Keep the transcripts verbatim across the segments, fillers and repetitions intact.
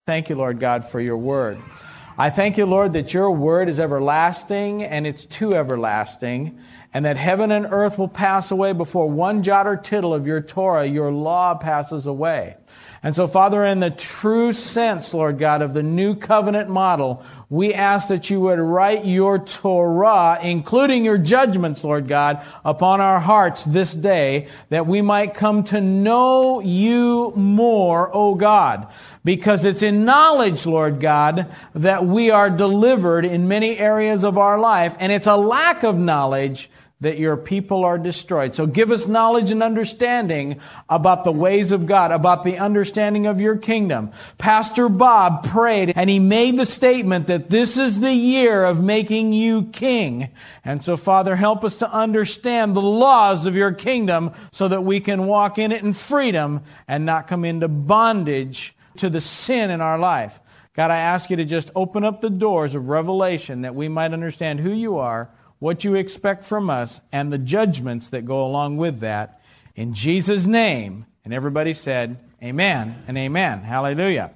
Thank you, Lord God, for your word. I thank you, Lord, that your word is everlasting and it's too everlasting, and that heaven and earth will pass away before one jot or tittle of your Torah, your law, passes away. And so, Father, in the true sense, Lord God, of the new covenant model, we ask that you would write your Torah, including your judgments, Lord God, upon our hearts this day, that we might come to know you more, O God. Because it's in knowledge, Lord God, that we are delivered in many areas of our life, and it's a lack of knowledge that your people are destroyed. So give us knowledge and understanding about the ways of God, about the understanding of your kingdom. Pastor Bob prayed and he made the statement that this is the year of making you king. And so, Father, help us to understand the laws of your kingdom so that we can walk in it in freedom and not come into bondage to the sin in our life. God, I ask you to just open up the doors of revelation that we might understand who you are, what you expect from us, and the judgments that go along with that. In Jesus' name. And everybody said, amen and amen. Hallelujah.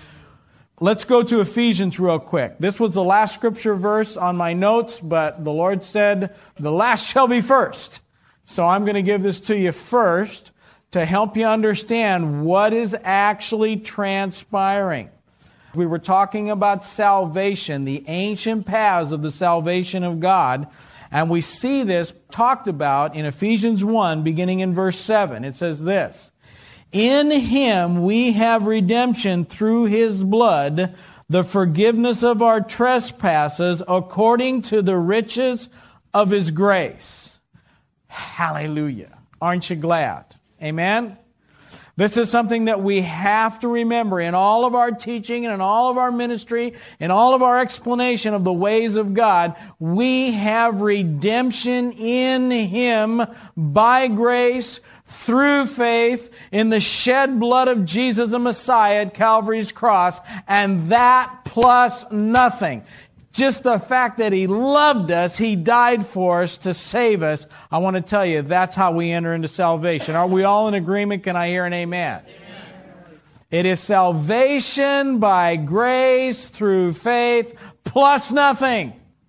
Let's go to Ephesians real quick. This was the last scripture verse on my notes, but the Lord said, the last shall be first. So I'm going to give this to you first to help you understand what is actually transpiring. We were talking about salvation, the ancient paths of the salvation of God, and we see this talked about in Ephesians one, beginning in verse seven. It says this, in Him we have redemption through His blood, the forgiveness of our trespasses, according to the riches of His grace. Hallelujah. Aren't you glad? Amen? This is something that we have to remember in all of our teaching and in all of our ministry, in all of our explanation of the ways of God. We have redemption in Him by grace, through faith, in the shed blood of Jesus the Messiah at Calvary's cross, and that plus nothing. Just the fact that He loved us, He died for us to save us. I want to tell you, that's how we enter into salvation. Are we all in agreement? Can I hear an amen? Amen. It is salvation by grace through faith plus nothing.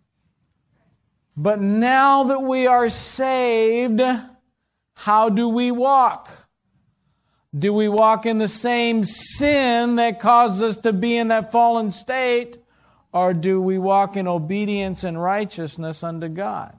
But now that we are saved, how do we walk? Do we walk in the same sin that caused us to be in that fallen state? Or do we walk in obedience and righteousness unto God?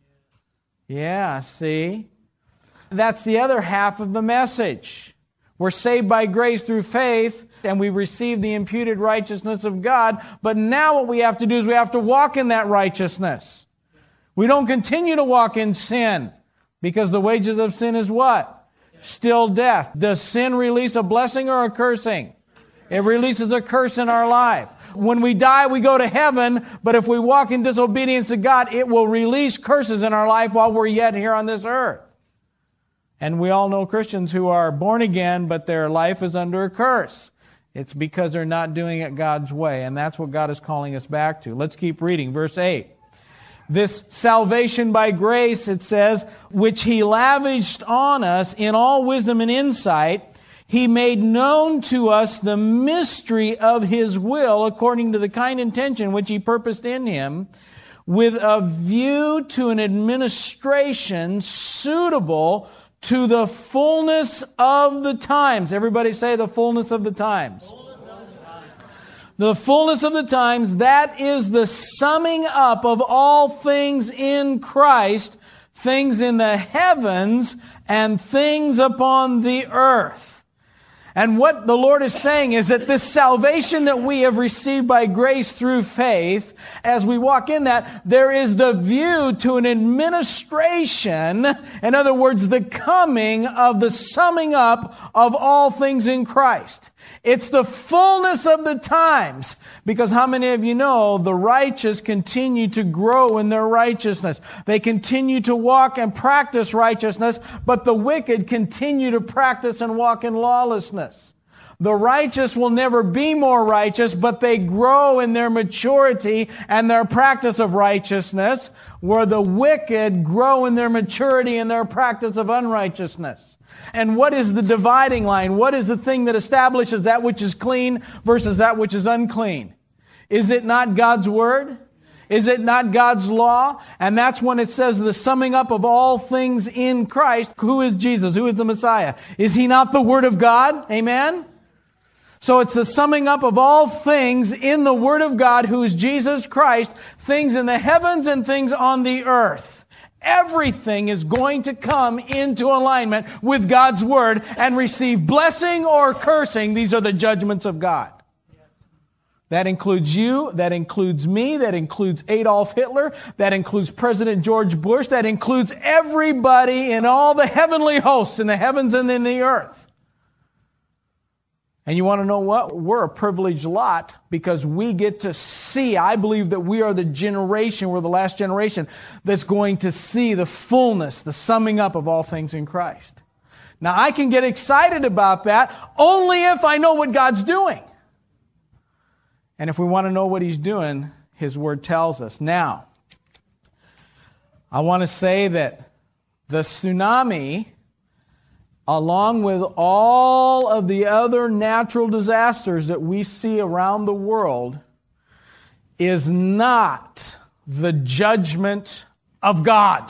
Yeah, see? That's the other half of the message. We're saved by grace through faith, and we receive the imputed righteousness of God. But now what we have to do is we have to walk in that righteousness. We don't continue to walk in sin, because the wages of sin is what? Still death. Does sin release a blessing or a cursing? It releases a curse in our life. When we die, we go to heaven, but if we walk in disobedience to God, it will release curses in our life while we're yet here on this earth. And we all know Christians who are born again, but their life is under a curse. It's because they're not doing it God's way, and that's what God is calling us back to. Let's keep reading. Verse eight. This salvation by grace, it says, which He lavished on us in all wisdom and insight, He made known to us the mystery of His will according to the kind intention which He purposed in Him, with a view to an administration suitable to the fullness of the times. Everybody say the fullness of the times. The fullness of the times, that is the summing up of all things in Christ, things in the heavens and things upon the earth. And what the Lord is saying is that this salvation that we have received by grace through faith, as we walk in that, there is the view to an administration, in other words, the coming of the summing up of all things in Christ. It's the fullness of the times, because how many of you know the righteous continue to grow in their righteousness? They continue to walk and practice righteousness, but the wicked continue to practice and walk in lawlessness. The righteous will never be more righteous, but they grow in their maturity and their practice of righteousness, where the wicked grow in their maturity and their practice of unrighteousness. And what is the dividing line? What is the thing that establishes that which is clean versus that which is unclean? Is it not God's Word? Is it not God's law? And that's when it says the summing up of all things in Christ. Who is Jesus? Who is the Messiah? Is He not the Word of God? Amen? So it's the summing up of all things in the Word of God, who is Jesus Christ, things in the heavens and things on the earth. Everything is going to come into alignment with God's Word and receive blessing or cursing. These are the judgments of God. That includes you, that includes me, that includes Adolf Hitler, that includes President George Bush, that includes everybody in all the heavenly hosts in the heavens and in the earth. And you want to know what? We're a privileged lot because we get to see. I believe that we are the generation, we're the last generation that's going to see the fullness, the summing up of all things in Christ. Now, I can get excited about that only if I know what God's doing. And if we want to know what He's doing, His Word tells us. Now, I want to say that the tsunami, along with all of the other natural disasters that we see around the world, is not the judgment of God.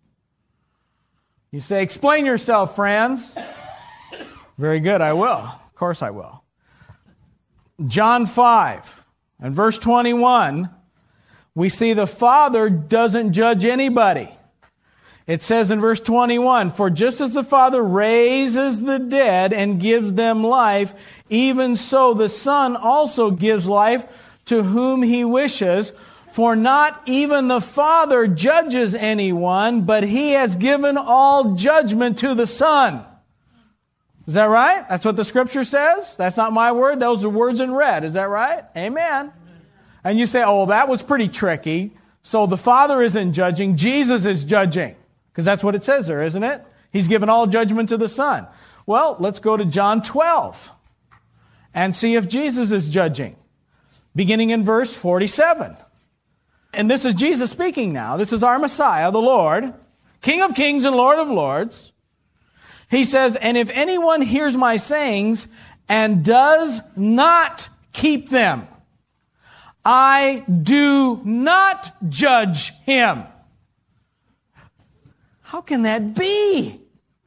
You say, explain yourself, friends. Very good, I will. Of course I will. John five and verse twenty-one, we see the Father doesn't judge anybody. It says in verse twenty-one, for just as the Father raises the dead and gives them life, even so the Son also gives life to whom He wishes. For not even the Father judges anyone, but He has given all judgment to the Son. Is that right? That's what the Scripture says? That's not my word. Those are words in red. Is that right? Amen. And you say, oh, that was pretty tricky. So the Father isn't judging. Jesus is judging. Because that's what it says there, isn't it? He's given all judgment to the Son. Well, let's go to John twelve and see if Jesus is judging. Beginning in verse forty-seven. And this is Jesus speaking now. This is our Messiah, the Lord, King of kings and Lord of lords. He says, and if anyone hears my sayings and does not keep them, I do not judge him. How can that be?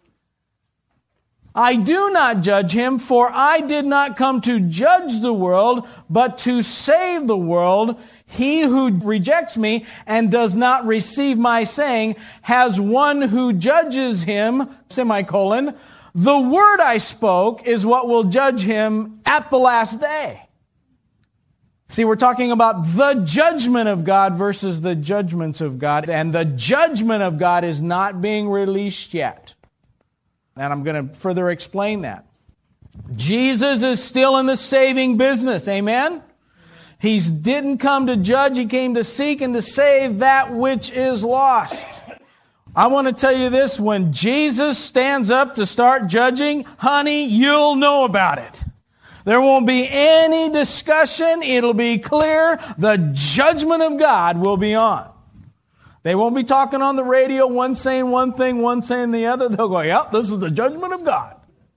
I do not judge him, for I did not come to judge the world, but to save the world. He who rejects me and does not receive my saying has one who judges him, semicolon. The word I spoke is what will judge him at the last day. See, we're talking about the judgment of God versus the judgments of God. And the judgment of God is not being released yet. And I'm going to further explain that. Jesus is still in the saving business. Amen? He didn't come to judge. He came to seek and to save that which is lost. I want to tell you this. When Jesus stands up to start judging, honey, you'll know about it. There won't be any discussion. It'll be clear. The judgment of God will be on. They won't be talking on the radio, one saying one thing, one saying the other. They'll go, yep, this is the judgment of God.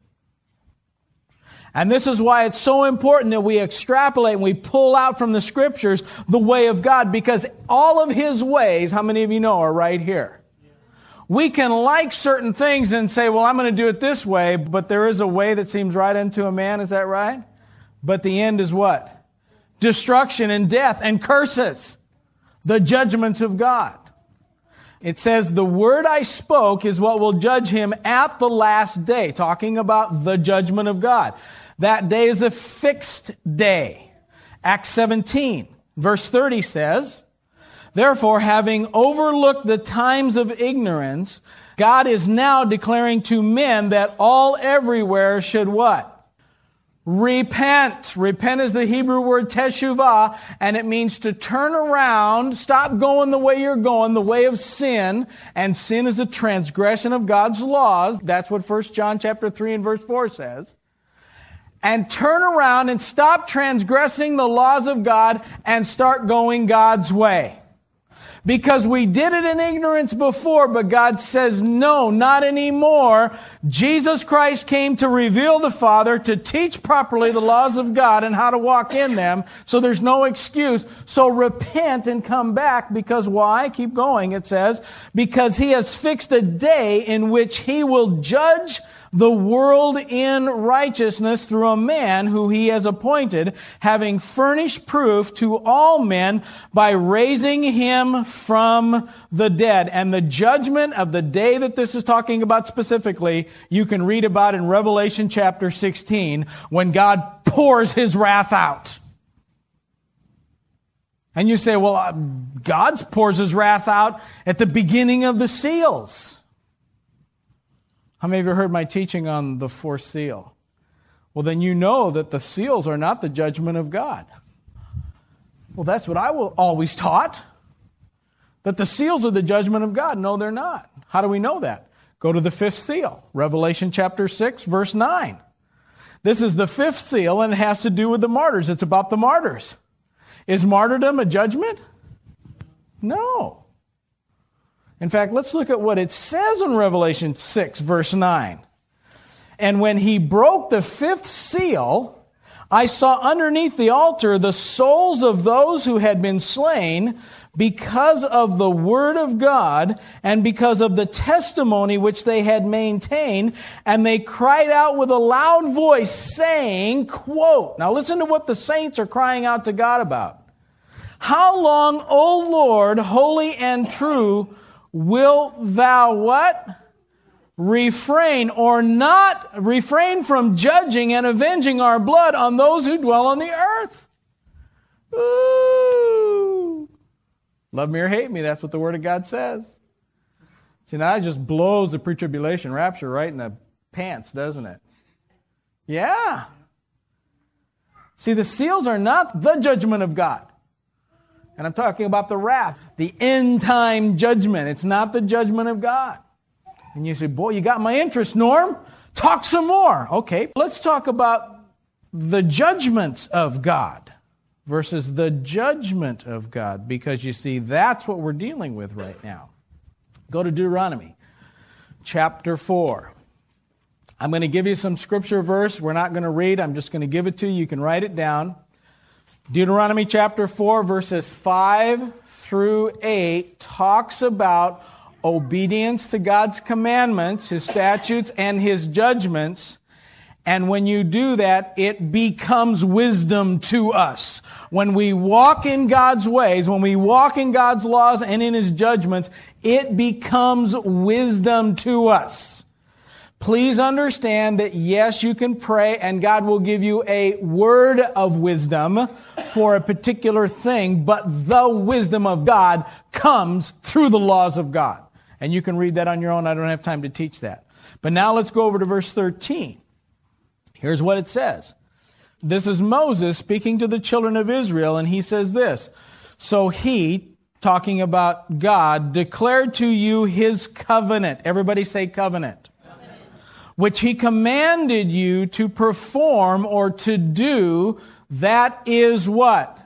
And this is why it's so important that we extrapolate and we pull out from the Scriptures the way of God, because all of His ways, how many of you know, are right here. We can like certain things and say, well, I'm going to do it this way, but there is a way that seems right unto a man. Is that right? But the end is what? Destruction and death and curses. The judgments of God. It says, the word I spoke is what will judge him at the last day. Talking about the judgment of God. That day is a fixed day. Acts seventeen, verse thirty says, therefore, having overlooked the times of ignorance, God is now declaring to men that all everywhere should what? Repent. Repent is the Hebrew word teshuvah, and it means to turn around, stop going the way you're going, the way of sin, and sin is a transgression of God's laws. That's what First John chapter three and verse four says. and turn around and stop transgressing the laws of God and start going God's way. Because we did it in ignorance before, but God says, no, not anymore. Jesus Christ came to reveal the Father, to teach properly the laws of God and how to walk in them, so there's no excuse. So repent and come back, because why? Keep going, it says, because He has fixed a day in which He will judge the world in righteousness through a man who He has appointed, having furnished proof to all men by raising Him from the dead. And the judgment of the day that this is talking about specifically, you can read about in Revelation chapter sixteen, when God pours His wrath out. And you say, well, God pours His wrath out at the beginning of the seals. How many of you heard my teaching on the fourth seal? Well, then you know that the seals are not the judgment of God. Well, that's what I will always taught, that the seals are the judgment of God. No, they're not. How do we know that? Go to the fifth seal, Revelation chapter six, verse nine. This is the fifth seal, and it has to do with the martyrs. It's about the martyrs. Is martyrdom a judgment? No. In fact, let's look at what it says in Revelation six, verse nine. And when He broke the fifth seal, I saw underneath the altar the souls of those who had been slain because of the word of God and because of the testimony which they had maintained. And they cried out with a loud voice, saying, quote, now listen to what the saints are crying out to God about. How long, O Lord, holy and true, wilt thou what? Refrain or not refrain from judging and avenging our blood on those who dwell on the earth. Ooh. Love me or hate me, that's what the Word of God says. See, now that just blows the pre-tribulation rapture right in the pants, doesn't it? Yeah. See, the seals are not the judgment of God. And I'm talking about the wrath, the end-time judgment. It's not the judgment of God. And you say, boy, you got my interest, Norm. Talk some more. Okay, let's talk about the judgments of God versus the judgment of God, because you see, that's what we're dealing with right now. Go to Deuteronomy chapter four. I'm going to give you some scripture verse. We're not going to read. I'm just going to give it to you. You can write it down. Deuteronomy chapter four, verses five through eight talks about obedience to God's commandments, His statutes, and His judgments. And when you do that, it becomes wisdom to us. When we walk in God's ways, when we walk in God's laws and in His judgments, it becomes wisdom to us. Please understand that, yes, you can pray and God will give you a word of wisdom for a particular thing, but the wisdom of God comes through the laws of God. And you can read that on your own. I don't have time to teach that. But now let's go over to verse thirteen. Here's what it says. This is Moses speaking to the children of Israel, and he says this. So he, talking about God, declared to you His covenant. Everybody say covenant. Covenant. Which He commanded you to perform or to do. That is what?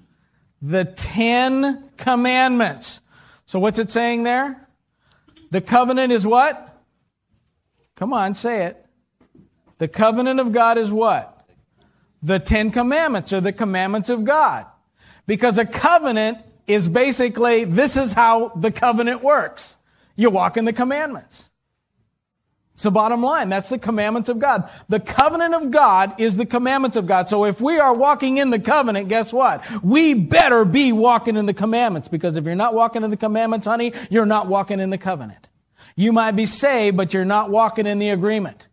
The Ten Commandments. So what's it saying there? The covenant is what? Come on, say it. The covenant of God is what? The Ten Commandments, or the commandments of God. Because a covenant is basically, this is how the covenant works. You walk in the commandments. It's the bottom line. That's the commandments of God. The covenant of God is the commandments of God. So if we are walking in the covenant, guess what? We better be walking in the commandments. Because if you're not walking in the commandments, honey, you're not walking in the covenant. You might be saved, but you're not walking in the agreement.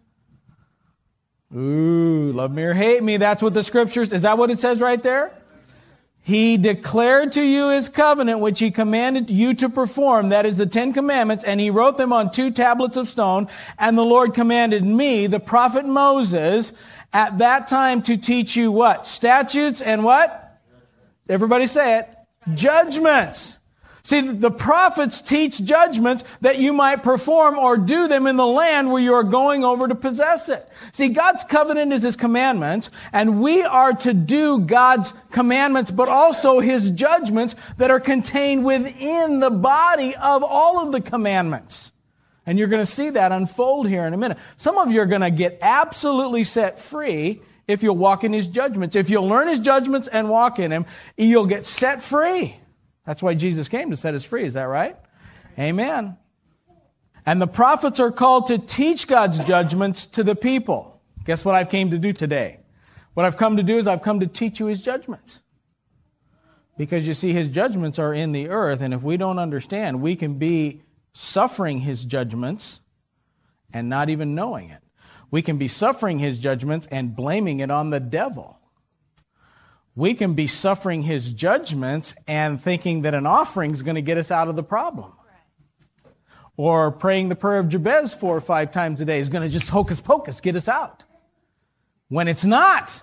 Ooh, love me or hate me. That's what the scriptures, is that what it says right there? He declared to you His covenant, which He commanded you to perform. That is the Ten Commandments. And He wrote them on two tablets of stone. And the Lord commanded me, the prophet Moses, at that time to teach you what? Statutes and what? Everybody say it. Judgments. See, the prophets teach judgments that you might perform or do them in the land where you are going over to possess it. See, God's covenant is His commandments, and we are to do God's commandments, but also His judgments that are contained within the body of all of the commandments. And you're going to see that unfold here in a minute. Some of you are going to get absolutely set free if you'll walk in His judgments. If you'll learn His judgments and walk in Him, you'll get set free. That's why Jesus came, to set us free. Is that right? Amen. And the prophets are called to teach God's judgments to the people. Guess what I've came to do today? What I've come to do is I've come to teach you His judgments. Because you see, His judgments are in the earth, and if we don't understand, we can be suffering His judgments and not even knowing it. We can be suffering His judgments and blaming it on the devil. We can be suffering His judgments and thinking that an offering is going to get us out of the problem. Or praying the prayer of Jabez four or five times a day is going to just hocus pocus get us out. When it's not.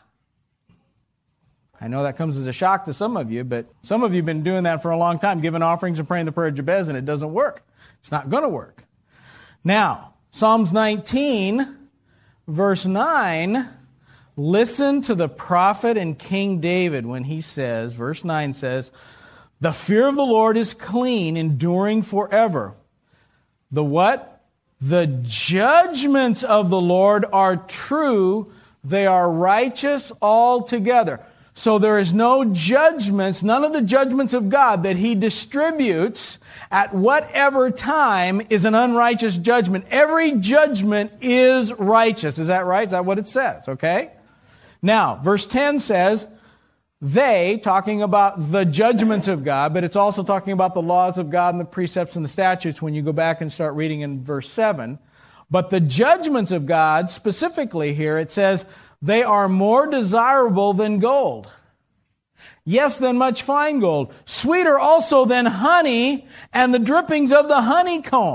I know that comes as a shock to some of you, but some of you have been doing that for a long time, giving offerings and praying the prayer of Jabez, and it doesn't work. It's not going to work. Now, Psalms nineteen, verse nine, listen to the prophet and King David when he says, verse nine says, "The fear of the Lord is clean, enduring forever. The what? The judgments of the Lord are true. They are righteous altogether." So there is no judgments, none of the judgments of God that He distributes at whatever time is an unrighteous judgment. Every judgment is righteous. Is that right? Is that what it says? Okay? Now, verse ten says, they, talking about the judgments of God, but it's also talking about the laws of God and the precepts and the statutes when you go back and start reading in verse seven. But the judgments of God, specifically here, it says, they are more desirable than gold. Yes, than much fine gold. Sweeter also than honey and the drippings of the honeycomb.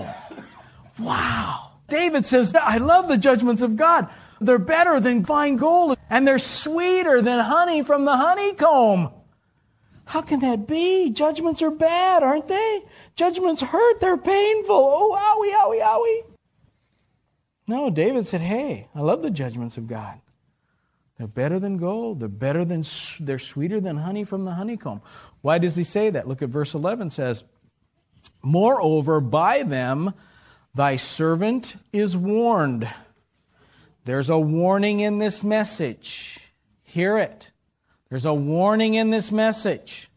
Wow. David says, I love the judgments of God. They're better than fine gold, and they're sweeter than honey from the honeycomb. How can that be? Judgments are bad, aren't they? Judgments hurt. They're painful. Oh, owie, owie, owie. No, David said, hey, I love the judgments of God. They're better than gold. They're better than, they're sweeter than honey from the honeycomb. Why does he say that? Look at verse eleven says, moreover, by them thy servant is warned. There's a warning in this message. Hear it. There's a warning in this message.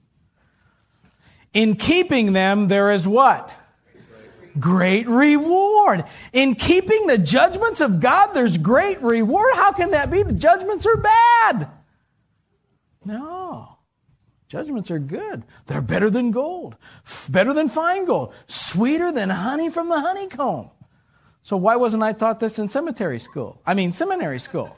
In keeping them, there is what? Great reward. In keeping the judgments of God, there's great reward. How can that be? The judgments are bad. No. Judgments are good. They're better than gold. Better than fine gold. Sweeter than honey from the honeycomb. So why wasn't I taught this in cemetery school? I mean, seminary school.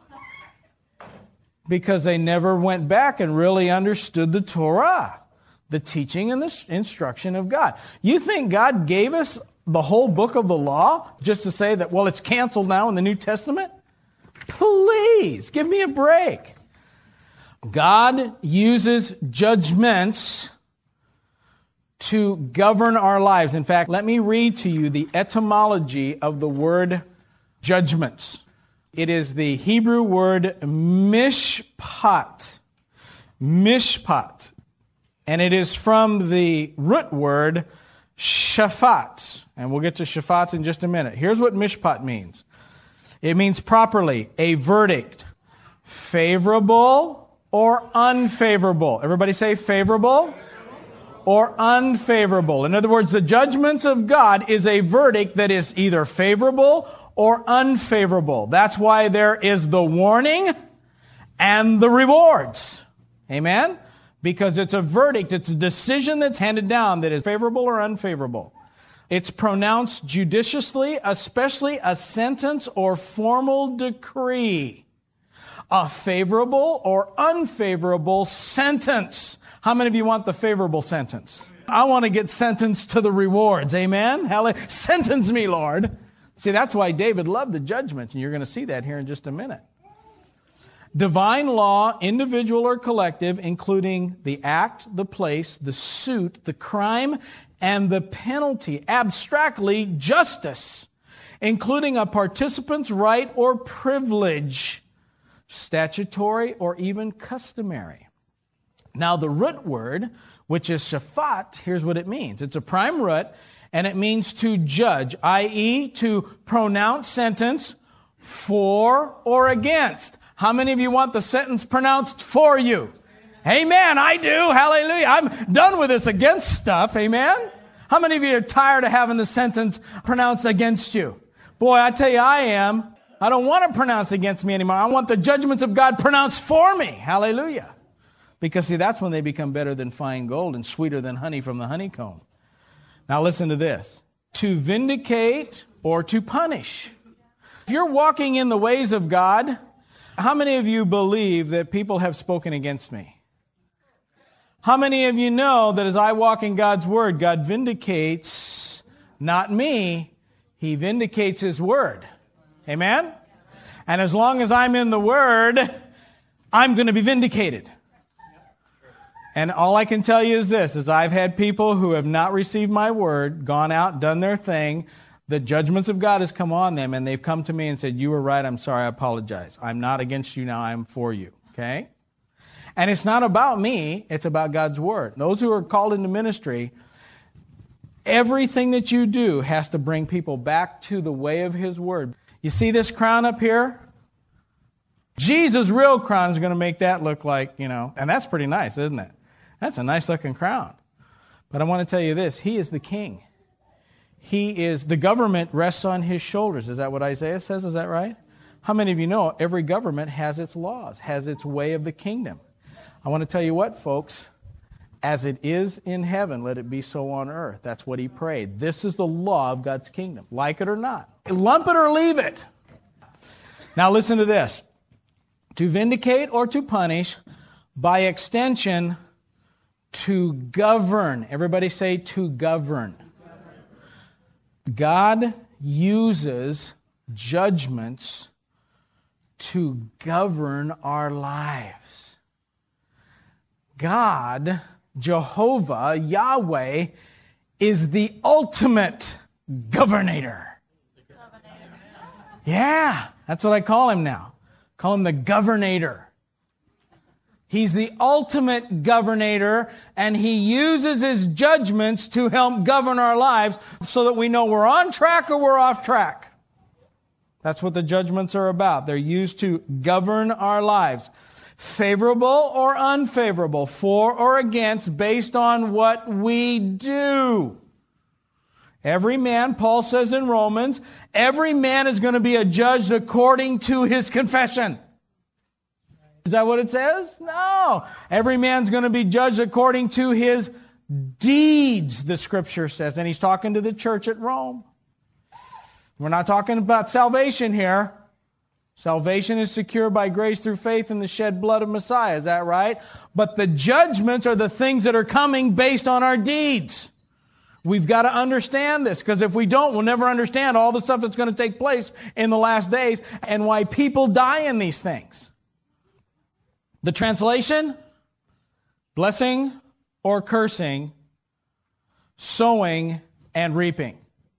Because they never went back and really understood the Torah, the teaching and the instruction of God. You think God gave us the whole book of the law just to say that, well, it's canceled now in the New Testament? Please, give me a break. God uses judgments to govern our lives. In fact, let me read to you the etymology of the word judgments. It is the Hebrew word mishpat. Mishpat. And it is from the root word shafat. And we'll get to shafat in just a minute. Here's what mishpat means. It means properly, a verdict. Favorable or unfavorable. Everybody say favorable or unfavorable. In other words, the judgments of God is a verdict that is either favorable or unfavorable. That's why there is the warning and the rewards. Amen? Because it's a verdict, it's a decision that's handed down that is favorable or unfavorable. It's pronounced judiciously, especially a sentence or formal decree. A favorable or unfavorable sentence. How many of you want the favorable sentence? I want to get sentenced to the rewards. Amen? Hallelujah. Sentence me, Lord. See, that's why David loved the judgments, and you're going to see that here in just a minute. Divine law, individual or collective, including the act, the place, the suit, the crime, and the penalty. Abstractly, justice, including a participant's right or privilege, statutory or even customary. Now, the root word, which is shafat, here's what it means. It's a prime root, and it means to judge, that is to pronounce sentence for or against. How many of you want the sentence pronounced for you? Amen. Amen, I do. Hallelujah. I'm done with this against stuff. Amen. How many of you are tired of having the sentence pronounced against you? Boy, I tell you, I am. I don't want it pronounced against me anymore. I want the judgments of God pronounced for me. Hallelujah. Because, see, that's when they become better than fine gold and sweeter than honey from the honeycomb. Now, listen to this. To vindicate or to punish. If you're walking in the ways of God, how many of you believe that people have spoken against me? How many of you know that as I walk in God's Word, God vindicates not me, He vindicates His Word. Amen? And as long as I'm in the Word, I'm going to be vindicated. And all I can tell you is this, is I've had people who have not received my Word, gone out, done their thing. The judgments of God has come on them, and they've come to me and said, you were right, I'm sorry, I apologize. I'm not against you now, I'm for you. Okay? And it's not about me, it's about God's Word. Those who are called into ministry, everything that you do has to bring people back to the way of His Word. You see this crown up here? Jesus' real crown is going to make that look like, you know, and that's pretty nice, isn't it? That's a nice looking crown. But I want to tell you this, He is the King. He is, the government rests on His shoulders. Is that what Isaiah says? Is that right? How many of you know every government has its laws, has its way of the kingdom? I want to tell you what, folks, as it is in heaven, let it be so on earth. That's what He prayed. This is the law of God's kingdom. Like it or not. Lump it or leave it. Now listen to this. To vindicate or to punish, by extension, to govern. Everybody say to govern. God uses judgments to govern our lives. God, Jehovah, Yahweh, is the ultimate governor. Yeah, that's what I call Him now. Call Him the governor. He's the ultimate governor, and He uses His judgments to help govern our lives so that we know we're on track or we're off track. That's what the judgments are about. They're used to govern our lives. Favorable or unfavorable, for or against, based on what we do. Every man, Paul says in Romans, every man is going to be adjudged according to his confession. Is that what it says? No. Every man's going to be judged according to his deeds, the Scripture says. And he's talking to the church at Rome. We're not talking about salvation here. Salvation is secured by grace through faith in the shed blood of Messiah. Is that right? But the judgments are the things that are coming based on our deeds. We've got to understand this, because if we don't, we'll never understand all the stuff that's going to take place in the last days and why people die in these things. The translation, blessing or cursing, sowing and reaping.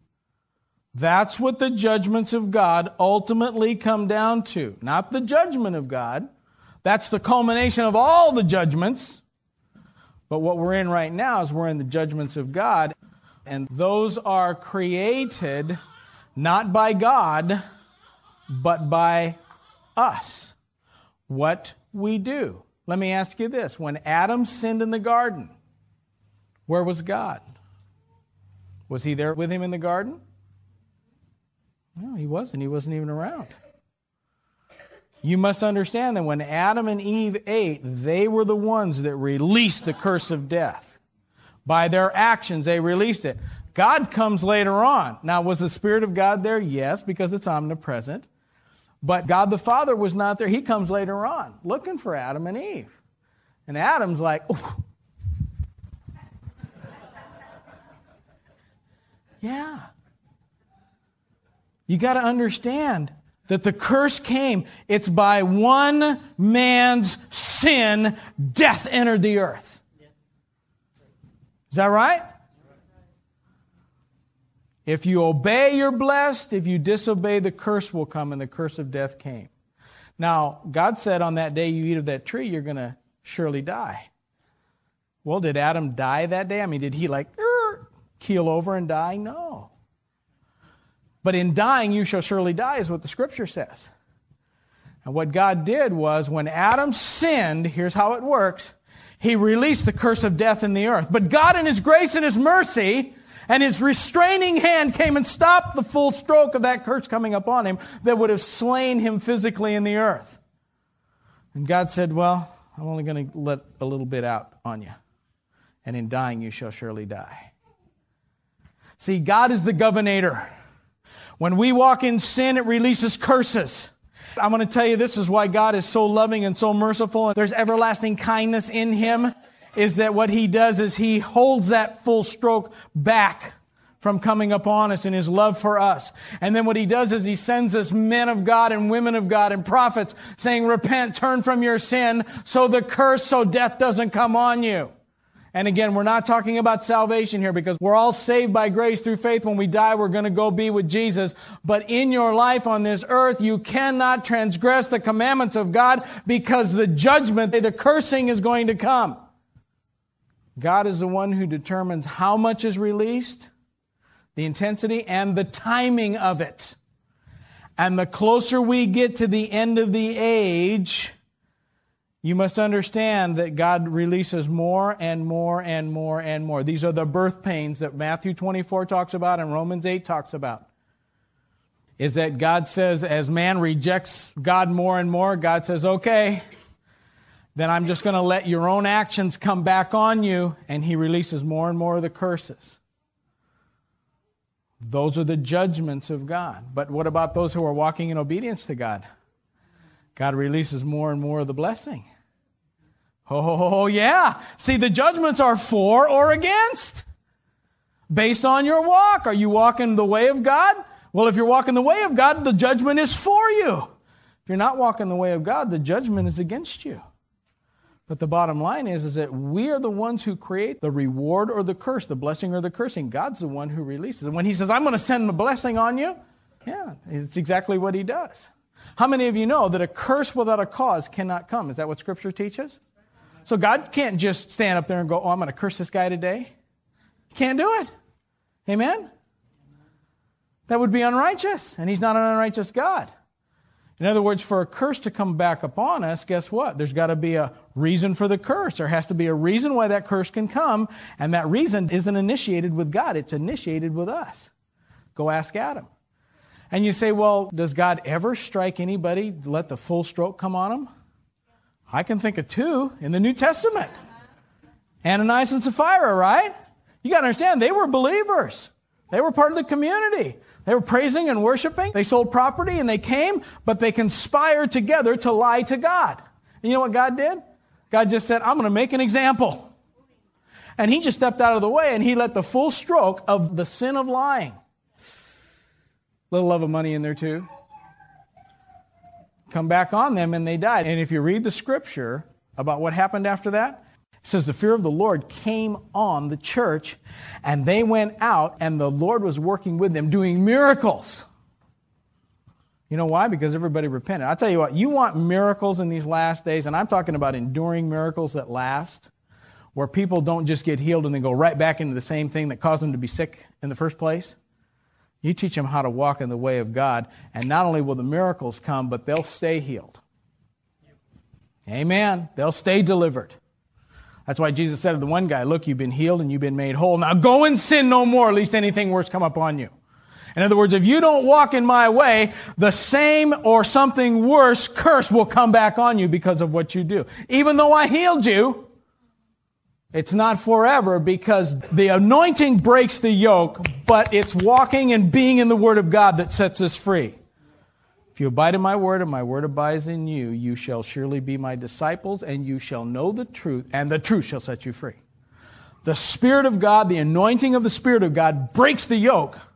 That's what the judgments of God ultimately come down to. Not the judgment of God. That's the culmination of all the judgments. But what we're in right now is we're in the judgments of God. And those are created not by God, but by us. What we do. Let me ask you this. When Adam sinned in the garden, where was God? Was He there with him in the garden? No, He wasn't. He wasn't even around. You must understand that when Adam and Eve ate, they were the ones that released the curse of death. By their actions, they released it. God comes later on. Now, was the Spirit of God there? Yes, because it's omnipresent. But God the Father was not there. He comes later on, looking for Adam and Eve. And Adam's like, oh. Yeah. You got to understand, the that the curse came, it's by one man's sin, death entered the earth. Is that right? If you obey, you're blessed. If you disobey, the curse will come, and the curse of death came. Now, God said on that day you eat of that tree, you're going to surely die. Well, did Adam die that day? I mean, did he like er, keel over and die? No. But in dying, you shall surely die, is what the Scripture says. And what God did was, when Adam sinned, here's how it works, he released the curse of death in the earth. But God, in His grace and His mercy, and His restraining hand came and stopped the full stroke of that curse coming upon him that would have slain him physically in the earth. And God said, well, I'm only going to let a little bit out on you. And in dying, you shall surely die. See, God is the governator. When we walk in sin, it releases curses. I'm going to tell you, this is why God is so loving and so merciful, and there's everlasting kindness in Him, is that what He does is He holds that full stroke back from coming upon us in His love for us. And then what He does is He sends us men of God and women of God and prophets saying, repent, turn from your sin, so the curse, so death doesn't come on you. And again, we're not talking about salvation here, because we're all saved by grace through faith. When we die, we're going to go be with Jesus. But in your life on this earth, you cannot transgress the commandments of God, because the judgment, the cursing is going to come. God is the one who determines how much is released, the intensity, and the timing of it. And the closer we get to the end of the age, you must understand that God releases more and more and more and more. These are the birth pains that Matthew twenty-four talks about and Romans eight talks about. Is that God says, as man rejects God more and more, God says, okay, then I'm just going to let your own actions come back on you, and He releases more and more of the curses. Those are the judgments of God. But what about those who are walking in obedience to God? God releases more and more of the blessing. Oh, yeah. See, the judgments are for or against, based on your walk. Are you walking the way of God? Well, if you're walking the way of God, the judgment is for you. If you're not walking the way of God, the judgment is against you. But the bottom line is, is that we are the ones who create the reward or the curse, the blessing or the cursing. God's the one who releases. And when He says, I'm going to send a blessing on you, yeah, it's exactly what He does. How many of you know that a curse without a cause cannot come? Is that what Scripture teaches? So God can't just stand up there and go, oh, I'm going to curse this guy today. He can't do it. Amen? That would be unrighteous, and He's not an unrighteous God. In other words, for a curse to come back upon us, guess what? There's got to be a reason for the curse. There has to be a reason why that curse can come, and that reason isn't initiated with God. It's initiated with us. Go ask Adam. And you say, well, does God ever strike anybody, let the full stroke come on them? I can think of two in the New Testament. Ananias and Sapphira, right? You got to understand, they were believers. They were part of the community. They were praising and worshiping. They sold property and they came, but they conspired together to lie to God. And you know what God did? God just said, I'm going to make an example. And He just stepped out of the way, and He let the full stroke of the sin of lying. Little love of money in there too. Come back on them, and they died. And if you read the Scripture about what happened after that, it says the fear of the Lord came on the church, and they went out, and the Lord was working with them, doing miracles. You know why? Because everybody repented. I'll tell you what, you want miracles in these last days, and I'm talking about enduring miracles that last, where people don't just get healed and then go right back into the same thing that caused them to be sick in the first place. You teach them how to walk in the way of God, and not only will the miracles come, but they'll stay healed. Amen. They'll stay delivered. That's why Jesus said to the one guy, look, you've been healed and you've been made whole. Now go and sin no more, lest anything worse come upon you. In other words, if you don't walk in my way, the same or something worse curse will come back on you because of what you do. Even though I healed you, it's not forever, because the anointing breaks the yoke, but it's walking and being in the Word of God that sets us free. If you abide in my word and my word abides in you, you shall surely be my disciples, and you shall know the truth, and the truth shall set you free. The Spirit of God, the anointing of the Spirit of God breaks the yoke,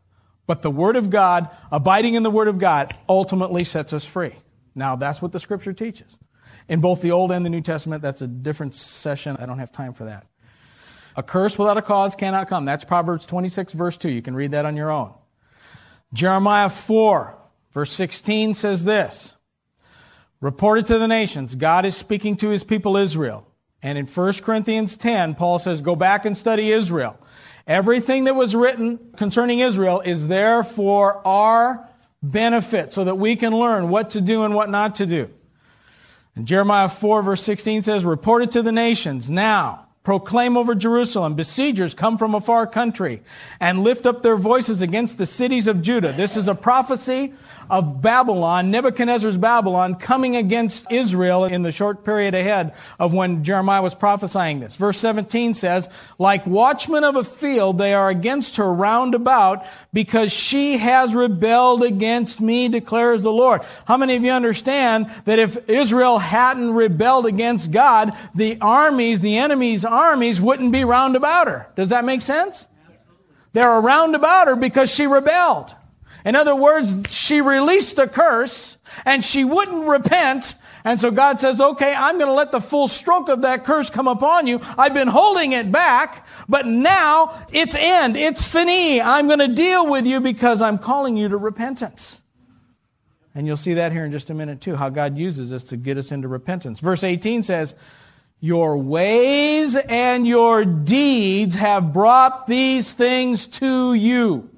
But the Word of God, abiding in the Word of God, ultimately sets us free. Now, that's what the Scripture teaches. In both the Old and the New Testament, that's a different session. I don't have time for that. A curse without a cause cannot come. That's Proverbs twenty-six, verse two. You can read that on your own. Jeremiah four, verse sixteen says this. Reported to the nations, God is speaking to His people Israel. And in First Corinthians ten, Paul says, go back and study Israel. Everything that was written concerning Israel is there for our benefit so that we can learn what to do and what not to do. And Jeremiah four, verse sixteen says, reported to the nations, now proclaim over Jerusalem, besiegers come from a far country and lift up their voices against the cities of Judah. This is a prophecy of Babylon, Nebuchadnezzar's Babylon, coming against Israel in the short period ahead of when Jeremiah was prophesying this. Verse seventeen says, like watchmen of a field, they are against her round about because she has rebelled against me, declares the Lord. How many of you understand that if Israel hadn't rebelled against God, the armies, the enemy's armies wouldn't be round about her? Does that make sense? They're around about her because she rebelled. In other words, she released a curse and she wouldn't repent. And so God says, okay, I'm going to let the full stroke of that curse come upon you. I've been holding it back, but now it's end. It's fini. I'm going to deal with you because I'm calling you to repentance. And you'll see that here in just a minute too, how God uses this to get us into repentance. Verse eighteen says, your ways and your deeds have brought these things to you.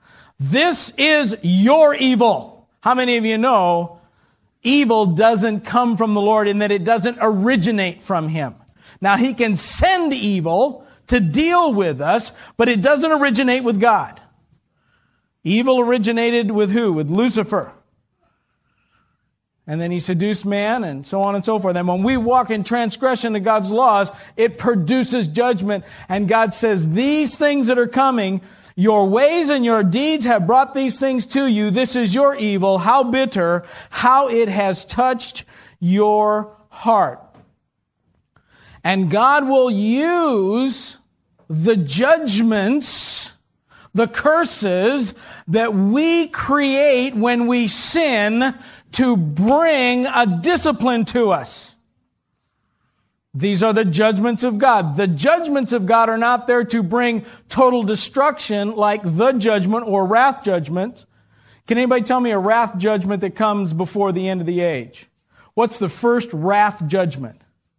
This is your evil. How many of you know evil doesn't come from the Lord in that it doesn't originate from Him? Now, He can send evil to deal with us, but it doesn't originate with God. Evil originated with who? With Lucifer. And then he seduced man and so on and so forth. And when we walk in transgression of God's laws, it produces judgment. And God says, these things that are coming, your ways and your deeds have brought these things to you. This is your evil. How bitter, how it has touched your heart. And God will use the judgments, the curses that we create when we sin to bring a discipline to us. These are the judgments of God. The judgments of God are not there to bring total destruction like the judgment or wrath judgment. Can anybody tell me a wrath judgment that comes before the end of the age? What's the first wrath judgment?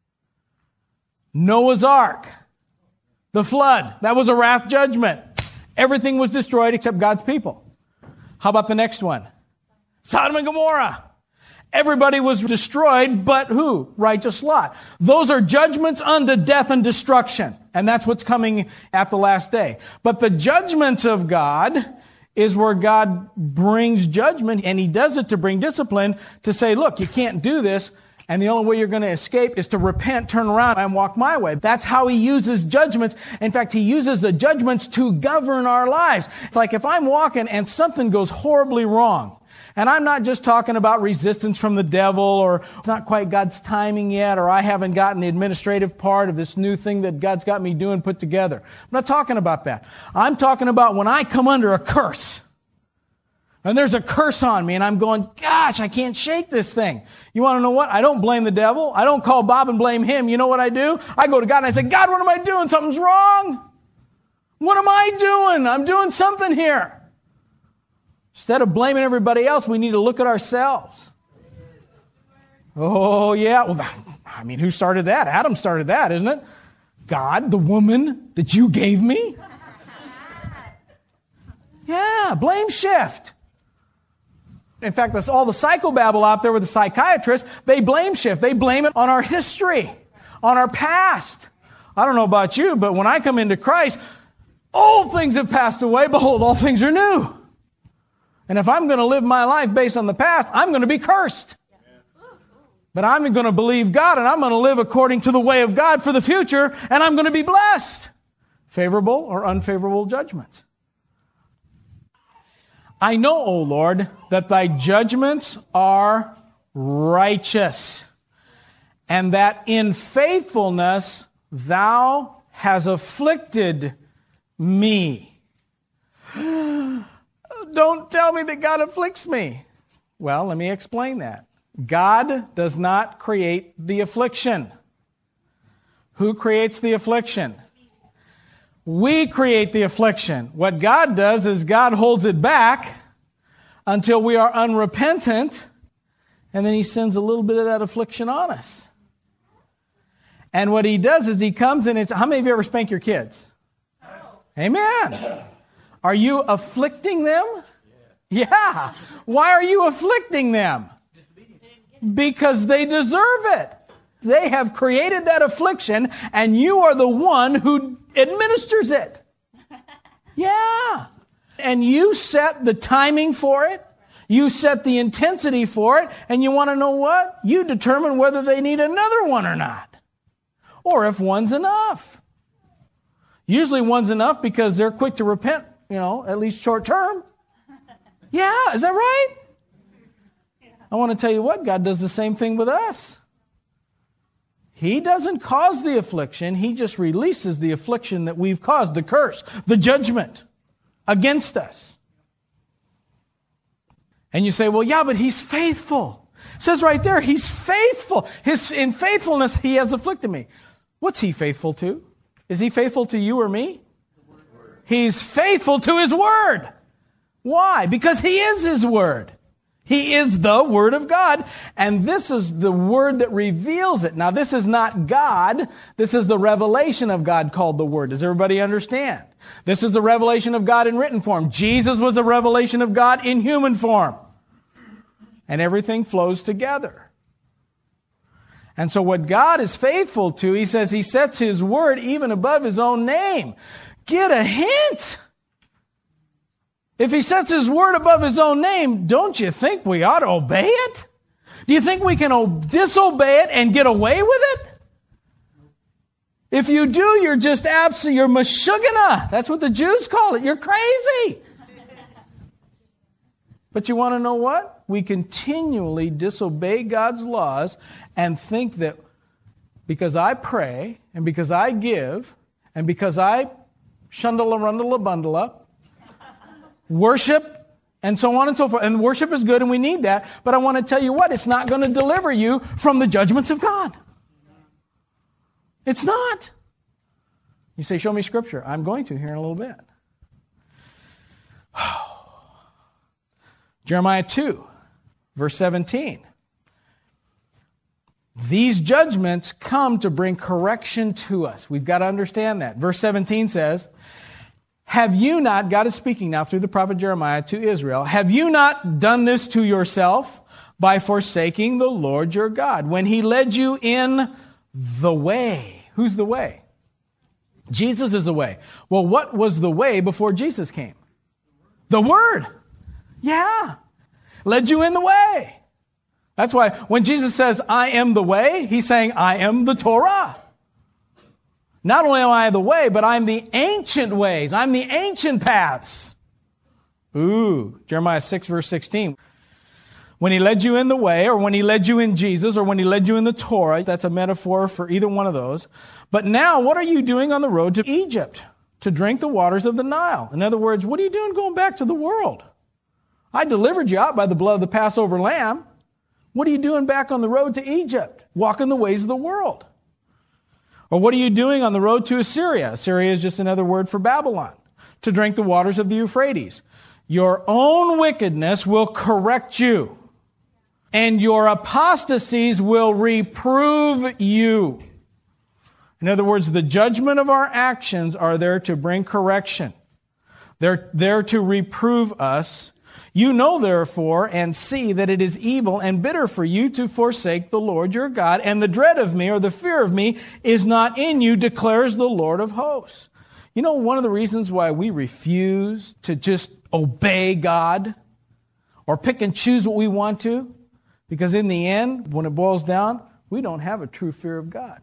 Noah's Ark. The flood. That was a wrath judgment. Everything was destroyed except God's people. How about the next one? Sodom and Gomorrah. Everybody was destroyed, but who? Righteous Lot. Those are judgments unto death and destruction. And that's what's coming at the last day. But the judgments of God is where God brings judgment, and He does it to bring discipline, to say, look, you can't do this, and the only way you're going to escape is to repent, turn around, and walk my way. That's how He uses judgments. In fact, He uses the judgments to govern our lives. It's like if I'm walking and something goes horribly wrong, and I'm not just talking about resistance from the devil, or it's not quite God's timing yet, or I haven't gotten the administrative part of this new thing that God's got me doing put together. I'm not talking about that. I'm talking about when I come under a curse. And there's a curse on me, and I'm going, gosh, I can't shake this thing. You want to know what? I don't blame the devil. I don't call Bob and blame him. You know what I do? I go to God and I say, God, what am I doing? Something's wrong. What am I doing? I'm doing something here. Instead of blaming everybody else, we need to look at ourselves. Oh, yeah. Well, I mean, who started that? Adam started that, isn't it? God, the woman that you gave me? Yeah, blame shift. In fact, that's all the psychobabble out there with the psychiatrists. They blame shift. They blame it on our history, on our past. I don't know about you, but when I come into Christ, old things have passed away. Behold, all things are new. And if I'm going to live my life based on the past, I'm going to be cursed. But I'm going to believe God, and I'm going to live according to the way of God for the future, and I'm going to be blessed. Favorable or unfavorable judgments. I know, O Lord, that Thy judgments are righteous, and that in faithfulness Thou hast afflicted me. don't tell me that God afflicts me. Well, let me explain that. God does not create the affliction. Who creates the affliction? We create the affliction. What God does is God holds it back until we are unrepentant, and then He sends a little bit of that affliction on us. And what He does is He comes and it's, how many of you ever spank your kids? Amen. Are you afflicting them? Yeah. Why are you afflicting them? Because they deserve it. They have created that affliction, and you are the one who administers it. Yeah. And you set the timing for it. You set the intensity for it. And you want to know what? You determine whether they need another one or not. Or if one's enough. Usually one's enough because they're quick to repent, you know, at least short term. Yeah, is that right? I want to tell you what, God does the same thing with us. He doesn't cause the affliction. He just releases the affliction that we've caused, the curse, the judgment against us. And you say, well, yeah, but He's faithful. It says right there, He's faithful. His, in faithfulness, He has afflicted me. What's He faithful to? Is He faithful to you or me? He's faithful to His Word. Why? Because He is His Word. He is the Word of God, and this is the Word that reveals it. Now, this is not God. This is the revelation of God called the Word. Does everybody understand? This is the revelation of God in written form. Jesus was a revelation of God in human form. And everything flows together. And so what God is faithful to, He says He sets His Word even above His own name. Get a hint. If He sets His Word above His own name, don't you think we ought to obey it? Do you think we can o- disobey it and get away with it? If you do, you're just absolutely, you're mashugana. That's what the Jews call it. You're crazy. But you want to know what? We continually disobey God's laws and think that because I pray and because I give and because I shundle a rundle a bundle up, worship, and so on and so forth. And worship is good, and we need that. But I want to tell you what, it's not going to deliver you from the judgments of God. It's not. You say, show me Scripture. I'm going to here in a little bit. Jeremiah two, verse seventeen. These judgments come to bring correction to us. We've got to understand that. Verse seventeen says, have you not, God is speaking now through the prophet Jeremiah to Israel, have you not done this to yourself by forsaking the Lord your God when He led you in the way? Who's the way? Jesus is the way. Well, what was the way before Jesus came? The Word. Yeah. Led you in the way. That's why when Jesus says, I am the way, He's saying, I am the Torah. Not only am I the way, but I'm the ancient ways. I'm the ancient paths. Ooh, Jeremiah six, verse sixteen. When He led you in the way, or when He led you in Jesus, or when He led you in the Torah, that's a metaphor for either one of those. But now, what are you doing on the road to Egypt? To drink the waters of the Nile. In other words, what are you doing going back to the world? I delivered you out by the blood of the Passover lamb. What are you doing back on the road to Egypt? Walking the ways of the world. Or what are you doing on the road to Assyria? Assyria is just another word for Babylon. To drink the waters of the Euphrates. Your own wickedness will correct you, and your apostasies will reprove you. In other words, the judgment of our actions are there to bring correction. They're there to reprove us. You know, therefore, and see that it is evil and bitter for you to forsake the Lord your God, and the dread of me, or the fear of me, is not in you, declares the Lord of hosts. You know, one of the reasons why we refuse to just obey God or pick and choose what we want to, because in the end, when it boils down, we don't have a true fear of God.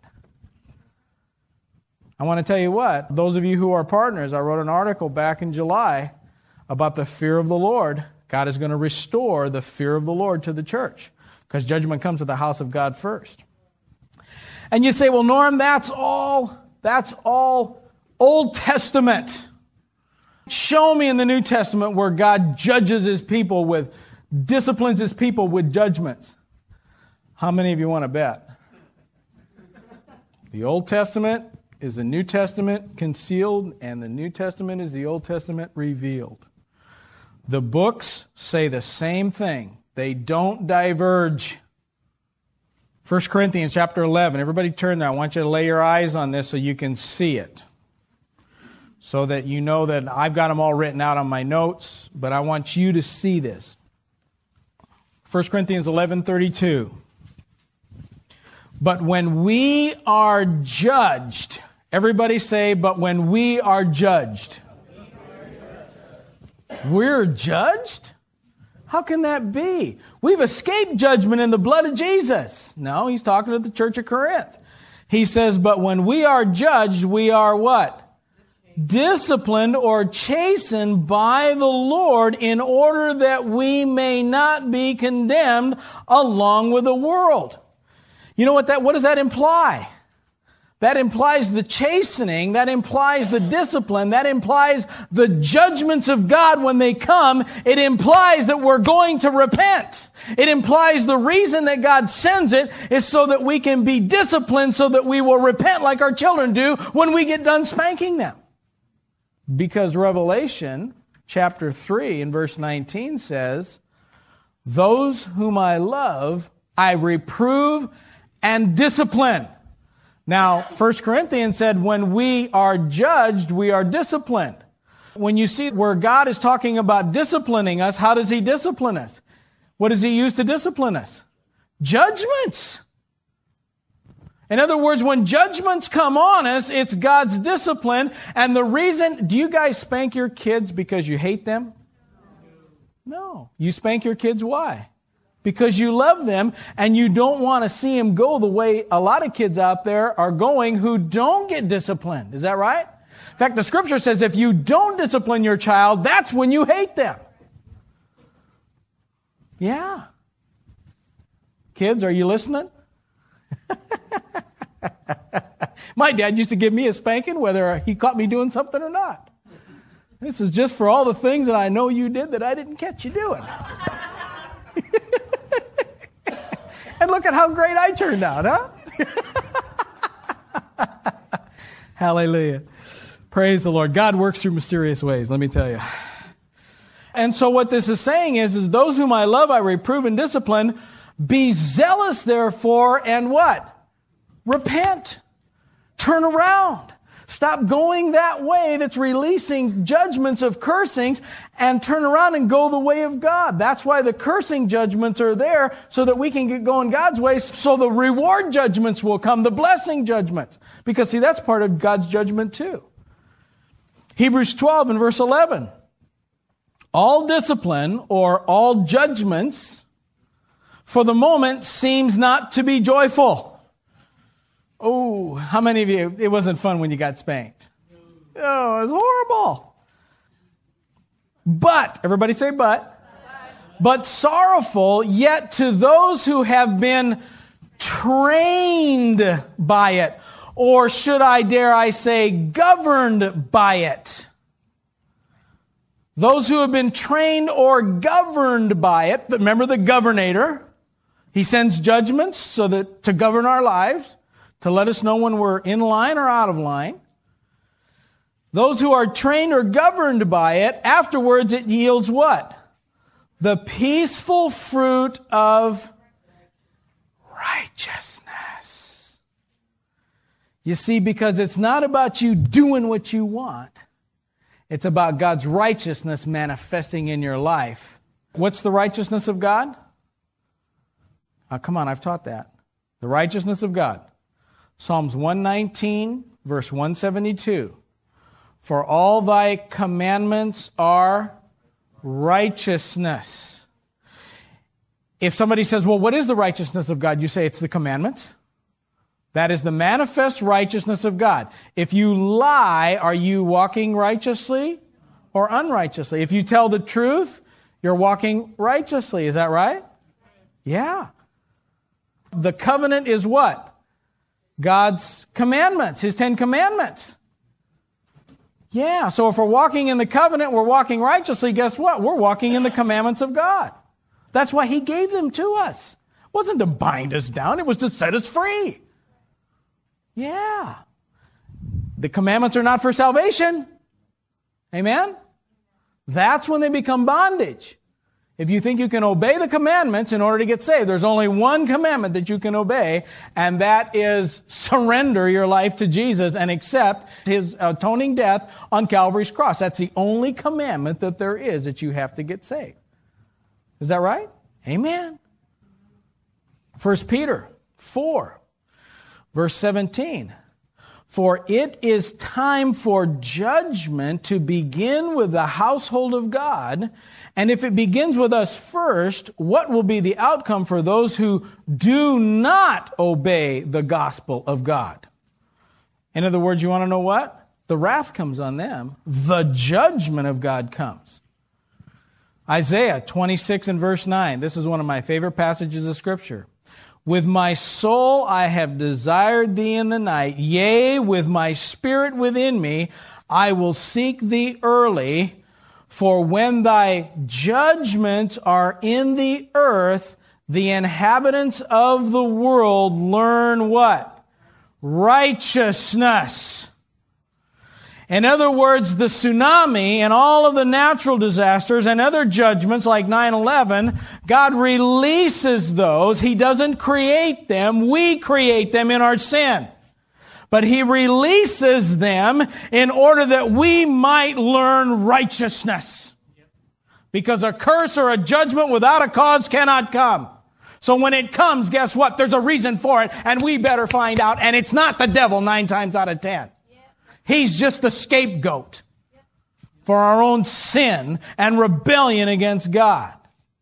I want to tell you what, those of you who are partners, I wrote an article back in July about the fear of the Lord. God is going to restore the fear of the Lord to the church, because judgment comes to the house of God first. And you say, well, Norm, that's all, that's all Old Testament. Show me in the New Testament where God judges His people with, disciplines His people with judgments. How many of you want to bet? The Old Testament is the New Testament concealed, and the New Testament is the Old Testament revealed. The books say the same thing. They don't diverge. First Corinthians chapter eleven. Everybody turn there. I want you to lay your eyes on this so you can see it. So that you know that I've got them all written out on my notes, but I want you to see this. First Corinthians eleven thirty-two. But when we are judged, everybody say, but when we are judged. We're judged? How can that be? We've escaped judgment in the blood of Jesus. No, he's talking to the church of Corinth. He says, but when we are judged, we are what? Disciplined or chastened by the Lord in order that we may not be condemned along with the world. You know what that, what does that imply? That implies the chastening, that implies the discipline, that implies the judgments of God when they come. It implies that we're going to repent. It implies the reason that God sends it is so that we can be disciplined, so that we will repent like our children do when we get done spanking them. Because Revelation chapter three and verse nineteen says, those whom I love, I reprove and discipline. Now, First Corinthians said, when we are judged, we are disciplined. When you see where God is talking about disciplining us, how does He discipline us? What does He use to discipline us? Judgments. In other words, when judgments come on us, it's God's discipline. And the reason, do you guys spank your kids because you hate them? No. You spank your kids why? Because you love them and you don't want to see them go the way a lot of kids out there are going who don't get disciplined. Is that right? In fact, the scripture says if you don't discipline your child, that's when you hate them. Yeah. Kids, are you listening? My dad used to give me a spanking whether he caught me doing something or not. This is just for all the things that I know you did that I didn't catch you doing. And look at how great I turned out, huh? Hallelujah. Praise the Lord. God works through mysterious ways, let me tell you. And so what this is saying is, is those whom I love, I reprove and discipline. Be zealous, therefore, and what? Repent. Turn around. Stop going that way that's releasing judgments of cursings and turn around and go the way of God. That's why the cursing judgments are there, so that we can get going God's way, so the reward judgments will come, the blessing judgments. Because, see, that's part of God's judgment too. Hebrews twelve and verse eleven. All discipline or all judgments for the moment seems not to be joyful. Oh, how many of you, it wasn't fun when you got spanked? Oh, it was horrible. But, everybody say but. But sorrowful, yet to those who have been trained by it, or should I dare I say, governed by it. Those who have been trained or governed by it. Remember the governor. He sends judgments so that to govern our lives, to let us know when we're in line or out of line. Those who are trained or governed by it, afterwards it yields what? The peaceful fruit of righteousness. You see, because it's not about you doing what you want. It's about God's righteousness manifesting in your life. What's the righteousness of God? Oh, come on, I've taught that. The righteousness of God. Psalms one nineteen, verse one seventy-two. For all thy commandments are righteousness. If somebody says, well, what is the righteousness of God? You say it's the commandments. That is the manifest righteousness of God. If you lie, are you walking righteously or unrighteously? If you tell the truth, you're walking righteously. Is that right? Yeah. The covenant is what? God's commandments, His Ten Commandments. Yeah, so if we're walking in the covenant, we're walking righteously, guess what? We're walking in the commandments of God. That's why He gave them to us. It wasn't to bind us down, it was to set us free. Yeah. The commandments are not for salvation. Amen? That's when they become bondage. If you think you can obey the commandments in order to get saved, there's only one commandment that you can obey, and that is surrender your life to Jesus and accept His atoning death on Calvary's cross. That's the only commandment that there is that you have to get saved. Is that right? Amen. First Peter four, verse seventeen. For it is time for judgment to begin with the household of God. And if it begins with us first, what will be the outcome for those who do not obey the gospel of God? In other words, you want to know what? The wrath comes on them. The judgment of God comes. Isaiah twenty-six and verse nine. This is one of my favorite passages of Scripture. With my soul I have desired thee in the night. Yea, with my spirit within me, I will seek thee early. For when thy judgments are in the earth, the inhabitants of the world learn what? Righteousness. In other words, the tsunami and all of the natural disasters and other judgments like nine eleven, God releases those. He doesn't create them. We create them in our sin. But He releases them in order that we might learn righteousness. Because a curse or a judgment without a cause cannot come. So when it comes, guess what? There's a reason for it, and we better find out. And it's not the devil nine times out of ten. He's just the scapegoat for our own sin and rebellion against God.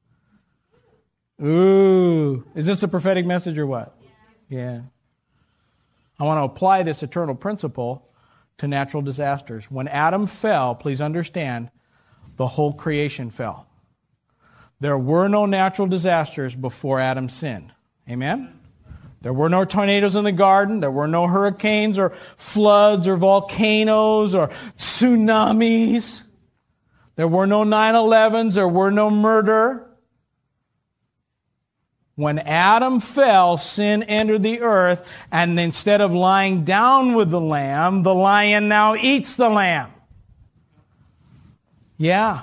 Ooh, is this a prophetic message or what? Yeah. I want to apply this eternal principle to natural disasters. When Adam fell, please understand, the whole creation fell. There were no natural disasters before Adam sinned. Amen? There were no tornadoes in the garden. There were no hurricanes or floods or volcanoes or tsunamis. There were no nine elevens. There were no murder. When Adam fell, sin entered the earth, and instead of lying down with the lamb, the lion now eats the lamb. Yeah.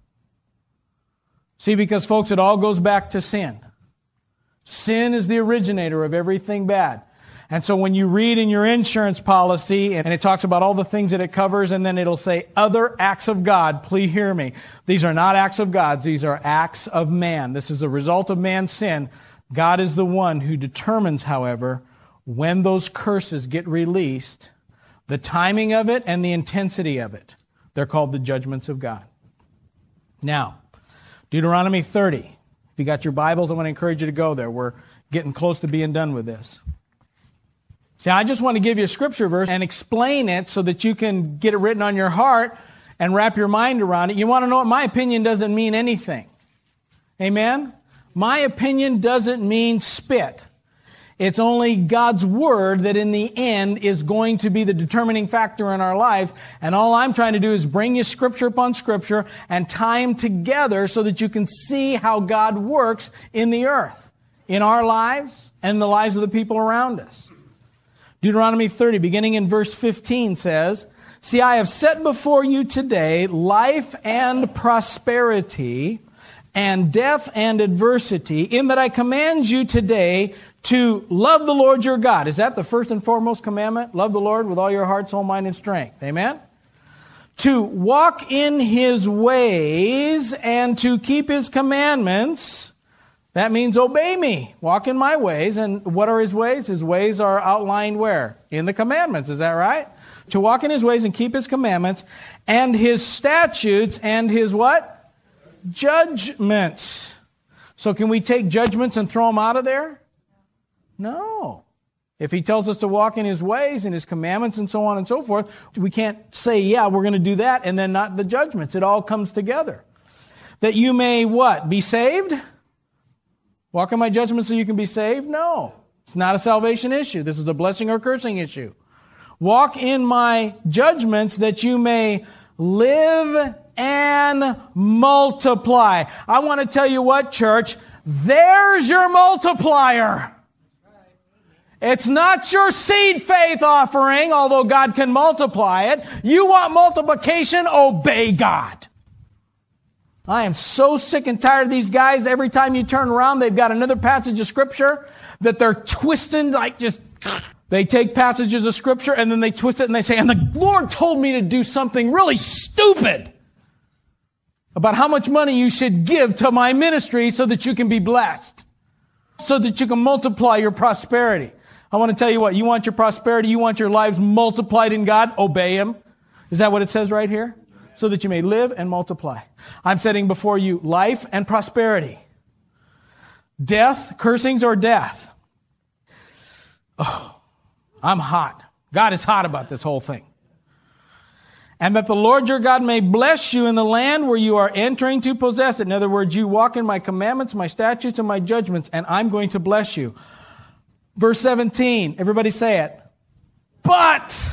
See, because folks, it all goes back to sin. Sin is the originator of everything bad. And so when you read in your insurance policy, and it talks about all the things that it covers, and then it'll say, other acts of God, please hear me. These are not acts of God. These are acts of man. This is the result of man's sin. God is the one who determines, however, when those curses get released, the timing of it and the intensity of it. They're called the judgments of God. Now, Deuteronomy thirty. If you got your Bibles, I want to encourage you to go there. We're getting close to being done with this. See, I just want to give you a scripture verse and explain it so that you can get it written on your heart and wrap your mind around it. You want to know what? My opinion doesn't mean anything. Amen? My opinion doesn't mean spit. It's only God's Word that in the end is going to be the determining factor in our lives. And all I'm trying to do is bring you Scripture upon Scripture and tie them together so that you can see how God works in the earth, in our lives and the lives of the people around us. Deuteronomy thirty, beginning in verse fifteen says, See, I have set before you today life and prosperity, and death and adversity, in that I command you today to love the Lord your God. Is that the first and foremost commandment? Love the Lord with all your heart, soul, mind, and strength. Amen? To walk in His ways and to keep His commandments. That means obey me. Walk in my ways. And what are His ways? His ways are outlined where? In the commandments. Is that right? To walk in His ways and keep His commandments, and His statutes and His what? Judgments. So can we take judgments and throw them out of there? No. If He tells us to walk in His ways and His commandments and so on and so forth, we can't say, yeah, we're going to do that, and then not the judgments. It all comes together. That you may what? Be saved? Walk in my judgments so you can be saved? No. It's not a salvation issue. This is a blessing or cursing issue. Walk in my judgments that you may live and multiply. I want to tell you what, church, there's your multiplier. It's not your seed faith offering, although God can multiply it. You want multiplication? Obey God. I am so sick and tired of these guys. Every time you turn around, they've got another passage of Scripture that they're twisting, like just, they take passages of Scripture and then they twist it and they say, and the Lord told me to do something really stupid about how much money you should give to my ministry so that you can be blessed, so that you can multiply your prosperity. I want to tell you what, you want your prosperity, you want your lives multiplied in God, obey Him. Is that what it says right here? So that you may live and multiply. I'm setting before you life and prosperity. Death, cursings or death. Oh, I'm hot. God is hot about this whole thing. And that the Lord your God may bless you in the land where you are entering to possess it. In other words, you walk in my commandments, my statutes, and my judgments, and I'm going to bless you. Verse seventeen, everybody say it. But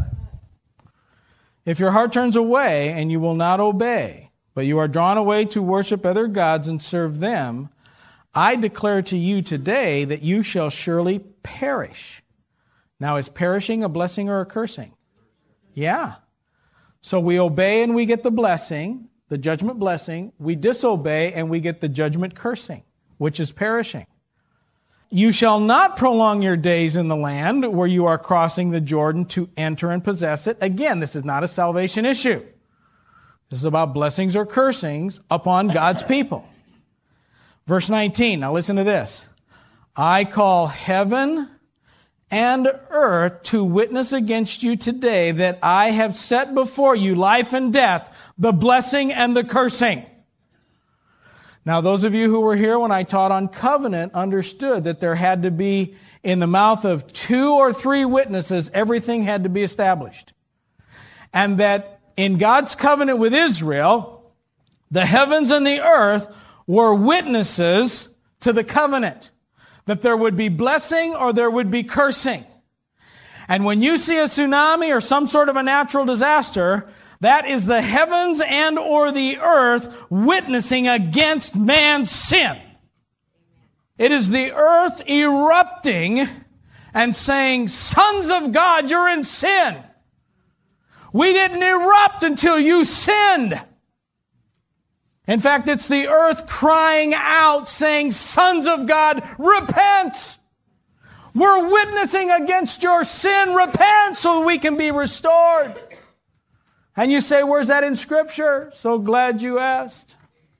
if your heart turns away and you will not obey, but you are drawn away to worship other gods and serve them, I declare to you today that you shall surely perish. Now, is perishing a blessing or a cursing? Yeah. So we obey and we get the blessing, the judgment blessing. We disobey and we get the judgment cursing, which is perishing. You shall not prolong your days in the land where you are crossing the Jordan to enter and possess it. Again, this is not a salvation issue. This is about blessings or cursings upon God's people. Verse nineteen, now listen to this. I call heaven and earth to witness against you today that I have set before you life and death, the blessing and the cursing. Now, those of you who were here when I taught on covenant understood that there had to be, in the mouth of two or three witnesses, everything had to be established. And that in God's covenant with Israel, the heavens and the earth were witnesses to the covenant. That there would be blessing or there would be cursing. And when you see a tsunami or some sort of a natural disaster, that is the heavens and or the earth witnessing against man's sin. It is the earth erupting and saying, sons of God, you're in sin. We didn't erupt until you sinned. In fact, it's the earth crying out saying, sons of God, repent. We're witnessing against your sin. Repent so we can be restored. And you say, where's that in Scripture? So glad you asked.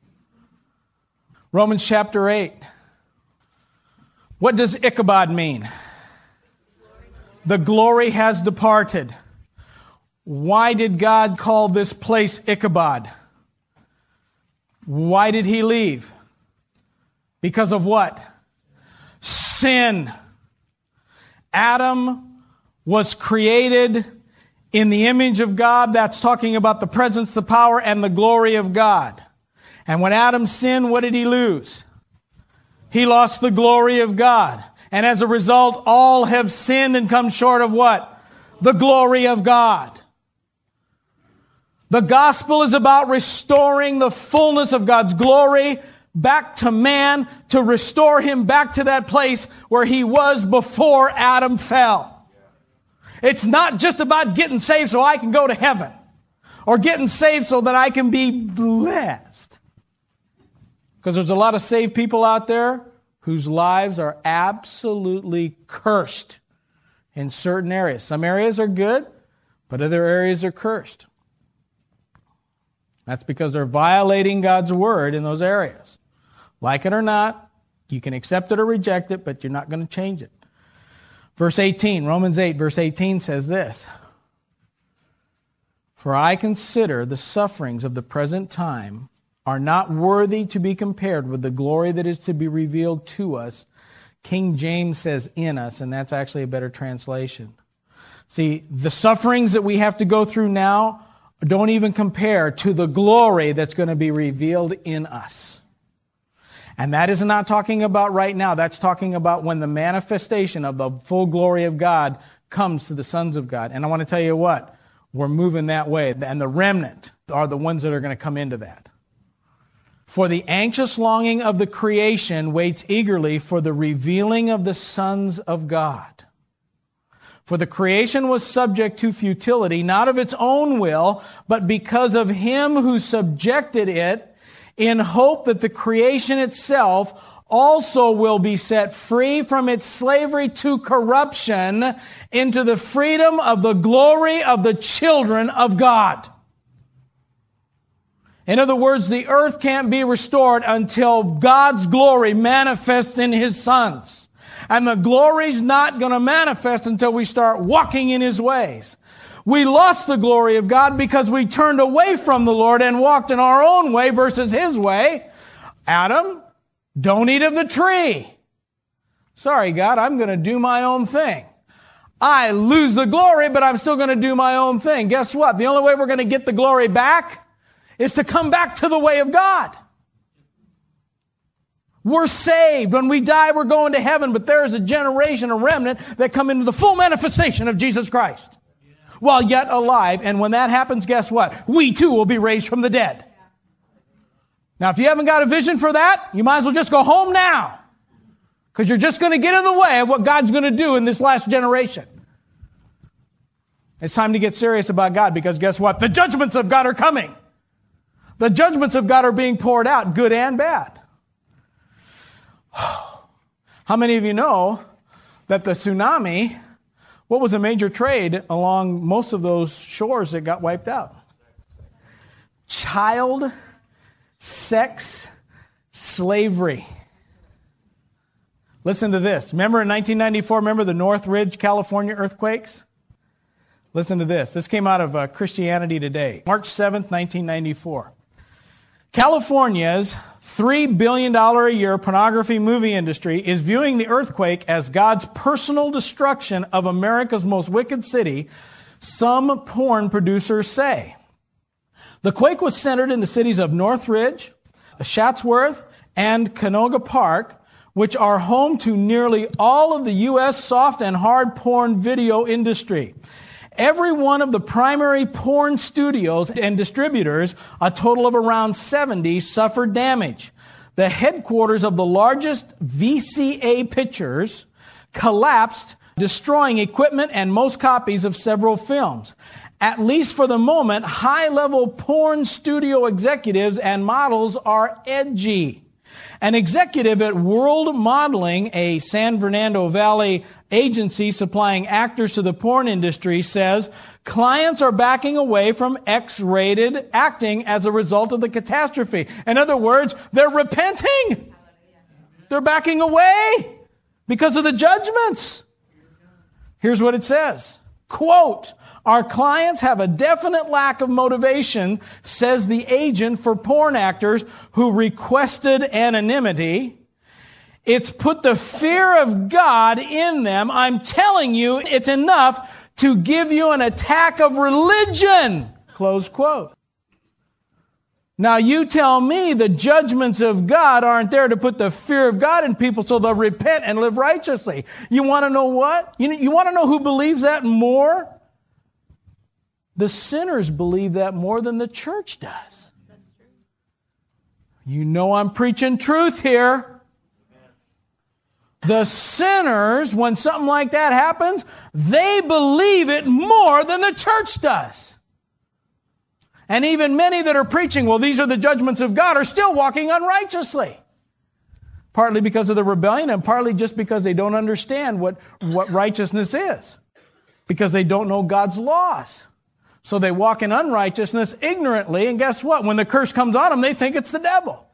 Romans chapter eight. What does Ichabod mean? The glory has departed. Why did God call this place Ichabod? Why did He leave? Because of what? Sin. Adam was created in the image of God. That's talking about the presence, the power, and the glory of God. And when Adam sinned, what did he lose? He lost the glory of God. And as a result, all have sinned and come short of what? The glory of God. The gospel is about restoring the fullness of God's glory back to man, to restore him back to that place where he was before Adam fell. It's not just about getting saved so I can go to heaven, or getting saved so that I can be blessed. Because there's a lot of saved people out there whose lives are absolutely cursed in certain areas. Some areas are good, but other areas are cursed. That's because they're violating God's word in those areas. Like it or not, you can accept it or reject it, but you're not going to change it. Verse eighteen, Romans eight, verse eighteen says this. For I consider the sufferings of the present time are not worthy to be compared with the glory that is to be revealed to us. King James says in us, and that's actually a better translation. See, the sufferings that we have to go through now don't even compare to the glory that's going to be revealed in us. And that is not talking about right now. That's talking about when the manifestation of the full glory of God comes to the sons of God. And I want to tell you what, we're moving that way. And the remnant are the ones that are going to come into that. For the anxious longing of the creation waits eagerly for the revealing of the sons of God. For the creation was subject to futility, not of its own will, but because of Him who subjected it, in hope that the creation itself also will be set free from its slavery to corruption into the freedom of the glory of the children of God. In other words, the earth can't be restored until God's glory manifests in His sons. And the glory's not going to manifest until we start walking in His ways. We lost the glory of God because we turned away from the Lord and walked in our own way versus His way. Adam, don't eat of the tree. Sorry, God, I'm going to do my own thing. I lose the glory, but I'm still going to do my own thing. Guess what? The only way we're going to get the glory back is to come back to the way of God. We're saved. When we die, we're going to heaven, but there is a generation, a remnant, that come into the full manifestation of Jesus Christ while yet alive. And when that happens, guess what? We too will be raised from the dead. Now, if you haven't got a vision for that, you might as well just go home now, because you're just going to get in the way of what God's going to do in this last generation. It's time to get serious about God, because guess what? The judgments of God are coming. The judgments of God are being poured out, good and bad. How many of you know that the tsunami, what was a major trade along most of those shores that got wiped out? Child sex slavery. Listen to this. Remember in nineteen ninety-four, remember the Northridge, California earthquakes? Listen to this. This came out of uh, Christianity Today. March seventh, nineteen ninety-four. California's three billion dollars a year pornography movie industry is viewing the earthquake as God's personal destruction of America's most wicked city, some porn producers say. The quake was centered in the cities of Northridge, Chatsworth, and Canoga Park, which are home to nearly all of the U S soft and hard porn video industry. Every one of the primary porn studios and distributors, a total of around seventy, suffered damage. The headquarters of the largest V C A Pictures collapsed, destroying equipment and most copies of several films. At least for the moment, high-level porn studio executives and models are edgy. An executive at World Modeling, a San Fernando Valley agency supplying actors to the porn industry, says clients are backing away from X-rated acting as a result of the catastrophe. In other words, they're repenting. They're backing away because of the judgments. Here's what it says. Quote, our clients have a definite lack of motivation, says the agent for porn actors who requested anonymity. It's put the fear of God in them. I'm telling you, it's enough to give you an attack of religion. Close quote. Now you tell me the judgments of God aren't there to put the fear of God in people so they'll repent and live righteously. You want to know what? You, you want to know who believes that more? The sinners believe that more than the church does. You know I'm preaching truth here. The sinners, when something like that happens, they believe it more than the church does. And even many that are preaching, well, these are the judgments of God, are still walking unrighteously. Partly because of the rebellion and partly just because they don't understand what, what righteousness is. Because they don't know God's laws. So they walk in unrighteousness ignorantly, and guess what? When the curse comes on them, they think it's the devil.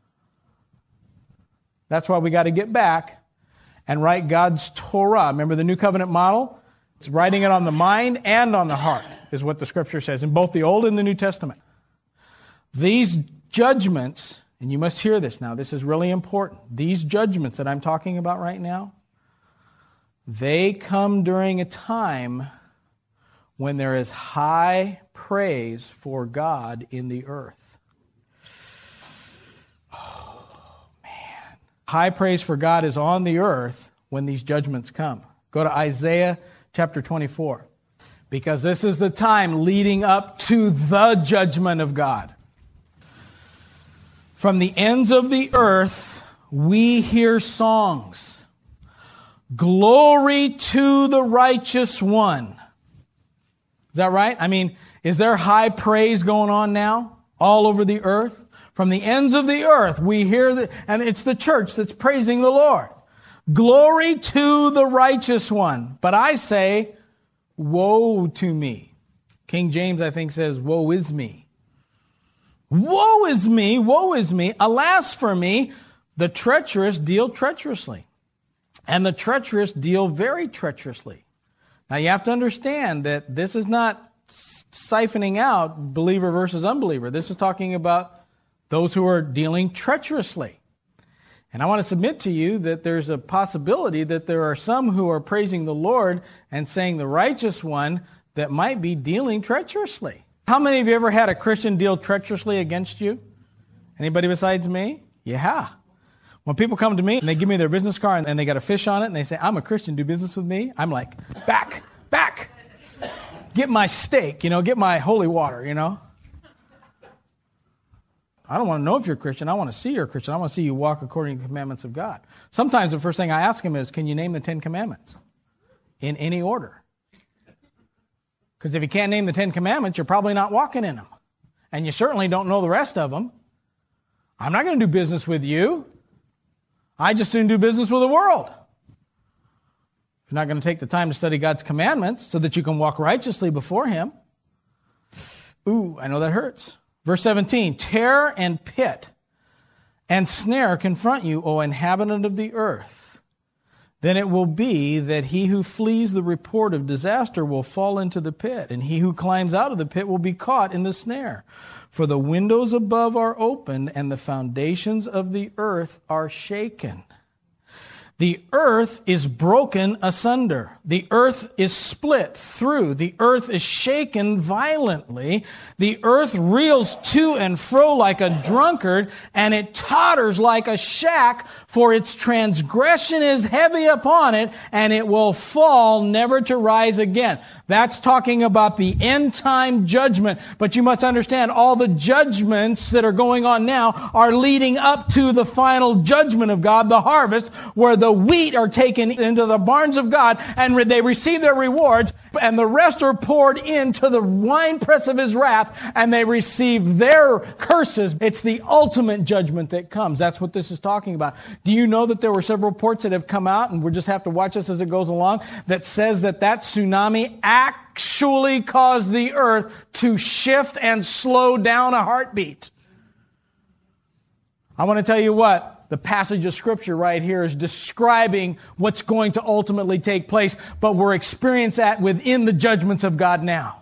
That's why we got to get back and write God's Torah. Remember the New Covenant model? It's writing it on the mind and on the heart, is what the Scripture says, in both the Old and the New Testament. These judgments, and you must hear this now, this is really important. These judgments that I'm talking about right now, they come during a time when there is high praise for God in the earth. Oh, man. High praise for God is on the earth when these judgments come. Go to Isaiah chapter twenty-four. Because this is the time leading up to the judgment of God. From the ends of the earth, we hear songs. Glory to the righteous one. Is that right? I mean, is there high praise going on now all over the earth? From the ends of the earth, we hear the, and it's the church that's praising the Lord. Glory to the righteous one. But I say, woe to me. King James, I think, says, woe is me. Woe is me, woe is me. Alas for me, the treacherous deal treacherously. And the treacherous deal very treacherously. Now you have to understand that this is not siphoning out believer versus unbeliever. This is talking about those who are dealing treacherously. And I want to submit to you that there's a possibility that there are some who are praising the Lord and saying the righteous one that might be dealing treacherously. How many of you ever had a Christian deal treacherously against you? Anybody besides me? Yeah. When people come to me and they give me their business card and they got a fish on it and they say, I'm a Christian, do business with me? I'm like, back, back. Get my steak, you know, get my holy water, you know. I don't want to know if you're a Christian. I want to see you're a Christian. I want to see you walk according to the commandments of God. Sometimes the first thing I ask them is, can you name the Ten Commandments? In any order. Because if you can't name the Ten Commandments, you're probably not walking in them. And you certainly don't know the rest of them. I'm not going to do business with you. I just soon do business with the world. If you're not going to take the time to study God's commandments so that you can walk righteously before Him. Ooh, I know that hurts. Verse seventeen, terror and pit and snare confront you, O inhabitant of the earth. Then it will be that he who flees the report of disaster will fall into the pit, and he who climbs out of the pit will be caught in the snare. For the windows above are opened, and the foundations of the earth are shaken. The earth is broken asunder. The earth is split through. The earth is shaken violently. The earth reels to and fro like a drunkard, and it totters like a shack, for its transgression is heavy upon it, and it will fall never to rise again. That's talking about the end time judgment. But you must understand, all the judgments that are going on now are leading up to the final judgment of God, the harvest, where the wheat are taken into the barns of God, and they receive their rewards, and the rest are poured into the winepress of His wrath, and they receive their curses. It's the ultimate judgment that comes. That's what this is talking about. Do you know that there were several reports that have come out, and we'll just have to watch this as it goes along, that says that that tsunami actually caused the earth to shift and slow down a heartbeat? I want to tell you what. The passage of Scripture right here is describing what's going to ultimately take place, but we're experiencing that within the judgments of God now.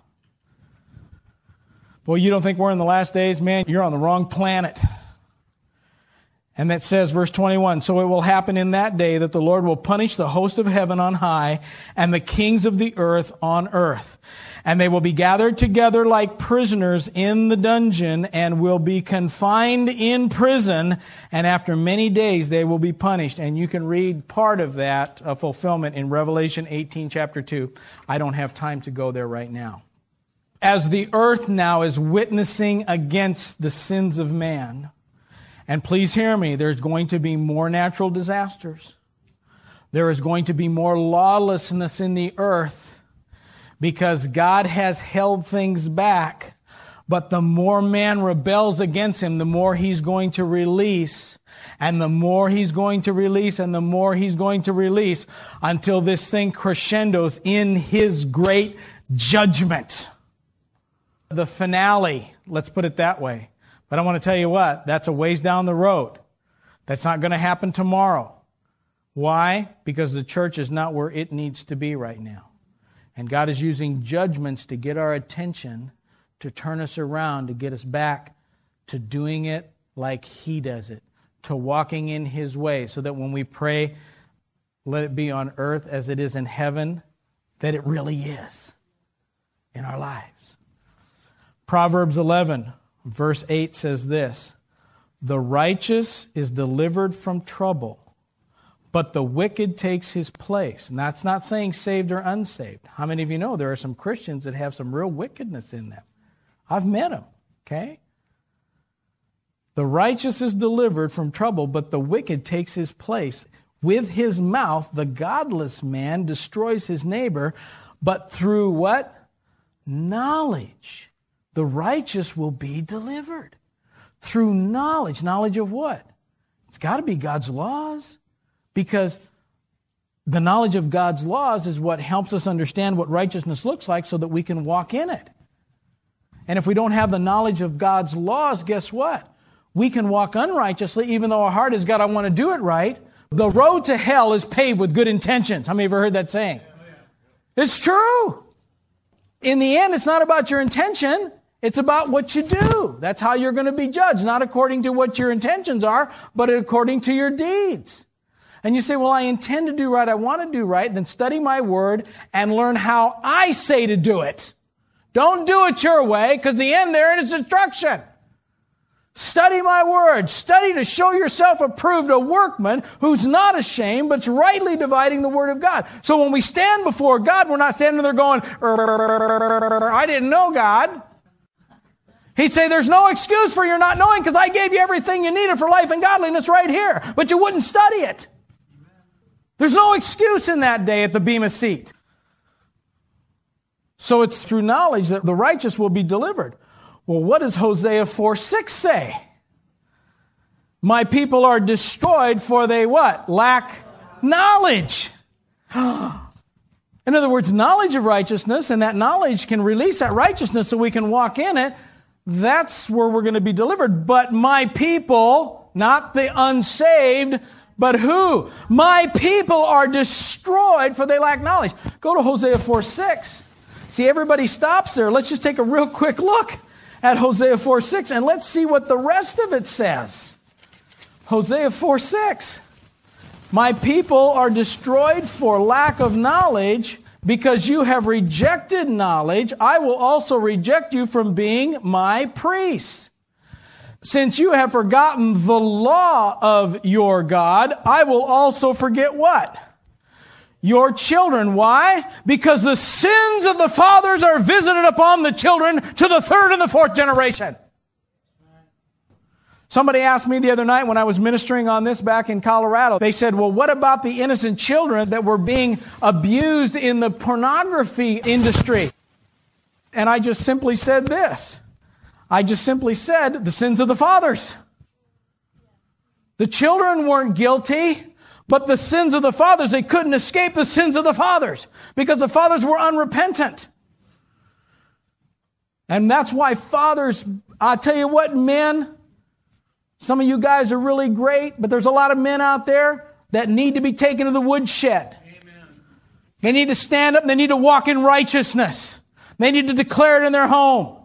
Boy, you don't think we're in the last days? Man, you're on the wrong planet. And that says, verse twenty-one, so it will happen in that day that the Lord will punish the host of heaven on high and the kings of the earth on earth. And they will be gathered together like prisoners in the dungeon and will be confined in prison. And after many days, they will be punished. And you can read part of that uh, fulfillment in Revelation eighteen, chapter two. I don't have time to go there right now. As the earth now is witnessing against the sins of man, and please hear me, there's going to be more natural disasters. There is going to be more lawlessness in the earth, because God has held things back. But the more man rebels against Him, the more He's going to release. And the more He's going to release, and the more He's going to release, until this thing crescendos in His great judgment. The finale, let's put it that way. But I want to tell you what, that's a ways down the road. That's not going to happen tomorrow. Why? Because the church is not where it needs to be right now. And God is using judgments to get our attention, to turn us around, to get us back to doing it like He does it, to walking in His way, so that when we pray, let it be on earth as it is in heaven, that it really is in our lives. Proverbs eleven, verse eight says this, the righteous is delivered from trouble, but the wicked takes his place. And that's not saying saved or unsaved. How many of you know there are some Christians that have some real wickedness in them? I've met them, okay? The righteous is delivered from trouble, but the wicked takes his place. With his mouth, the godless man destroys his neighbor, but through what? Knowledge. The righteous will be delivered. Through knowledge. Knowledge of what? It's got to be God's laws. Because the knowledge of God's laws is what helps us understand what righteousness looks like so that we can walk in it. And if we don't have the knowledge of God's laws, guess what? We can walk unrighteously even though our heart has got, I want to do it right. The road to hell is paved with good intentions. How many of you ever heard that saying? It's true. In the end, it's not about your intention. It's about what you do. That's how you're going to be judged. Not according to what your intentions are, but according to your deeds. And you say, well, I intend to do right. I want to do right. Then study my word and learn how I say to do it. Don't do it your way, because the end there is destruction. Study my word. Study to show yourself approved, a workman who's not ashamed, but's rightly dividing the word of God. So when we stand before God, we're not standing there going, I didn't know God. He'd say, there's no excuse for your not knowing, because I gave you everything you needed for life and godliness right here. But you wouldn't study it. There's no excuse in that day at the Bema seat. So it's through knowledge that the righteous will be delivered. Well, what does Hosea four six say? My people are destroyed for they what? Lack knowledge. In other words, knowledge of righteousness, and that knowledge can release that righteousness so we can walk in it. That's where we're going to be delivered. But my people, not the unsaved, but who? My people are destroyed for they lack knowledge. Go to Hosea four six. See, everybody stops there. Let's just take a real quick look at Hosea four six and let's see what the rest of it says. Hosea four six. My people are destroyed for lack of knowledge. Because you have rejected knowledge, I will also reject you from being my priests. Since you have forgotten the law of your God, I will also forget what? Your children. Why? Because the sins of the fathers are visited upon the children to the third and the fourth generation. Somebody asked me the other night when I was ministering on this back in Colorado, they said, well, what about the innocent children that were being abused in the pornography industry? And I just simply said this. I just simply said the sins of the fathers. The children weren't guilty, but the sins of the fathers, they couldn't escape the sins of the fathers because the fathers were unrepentant. And that's why fathers, I'll tell you what, men, some of you guys are really great, but there's a lot of men out there that need to be taken to the woodshed. Amen. They need to stand up. They need to walk in righteousness. They need to declare it in their home.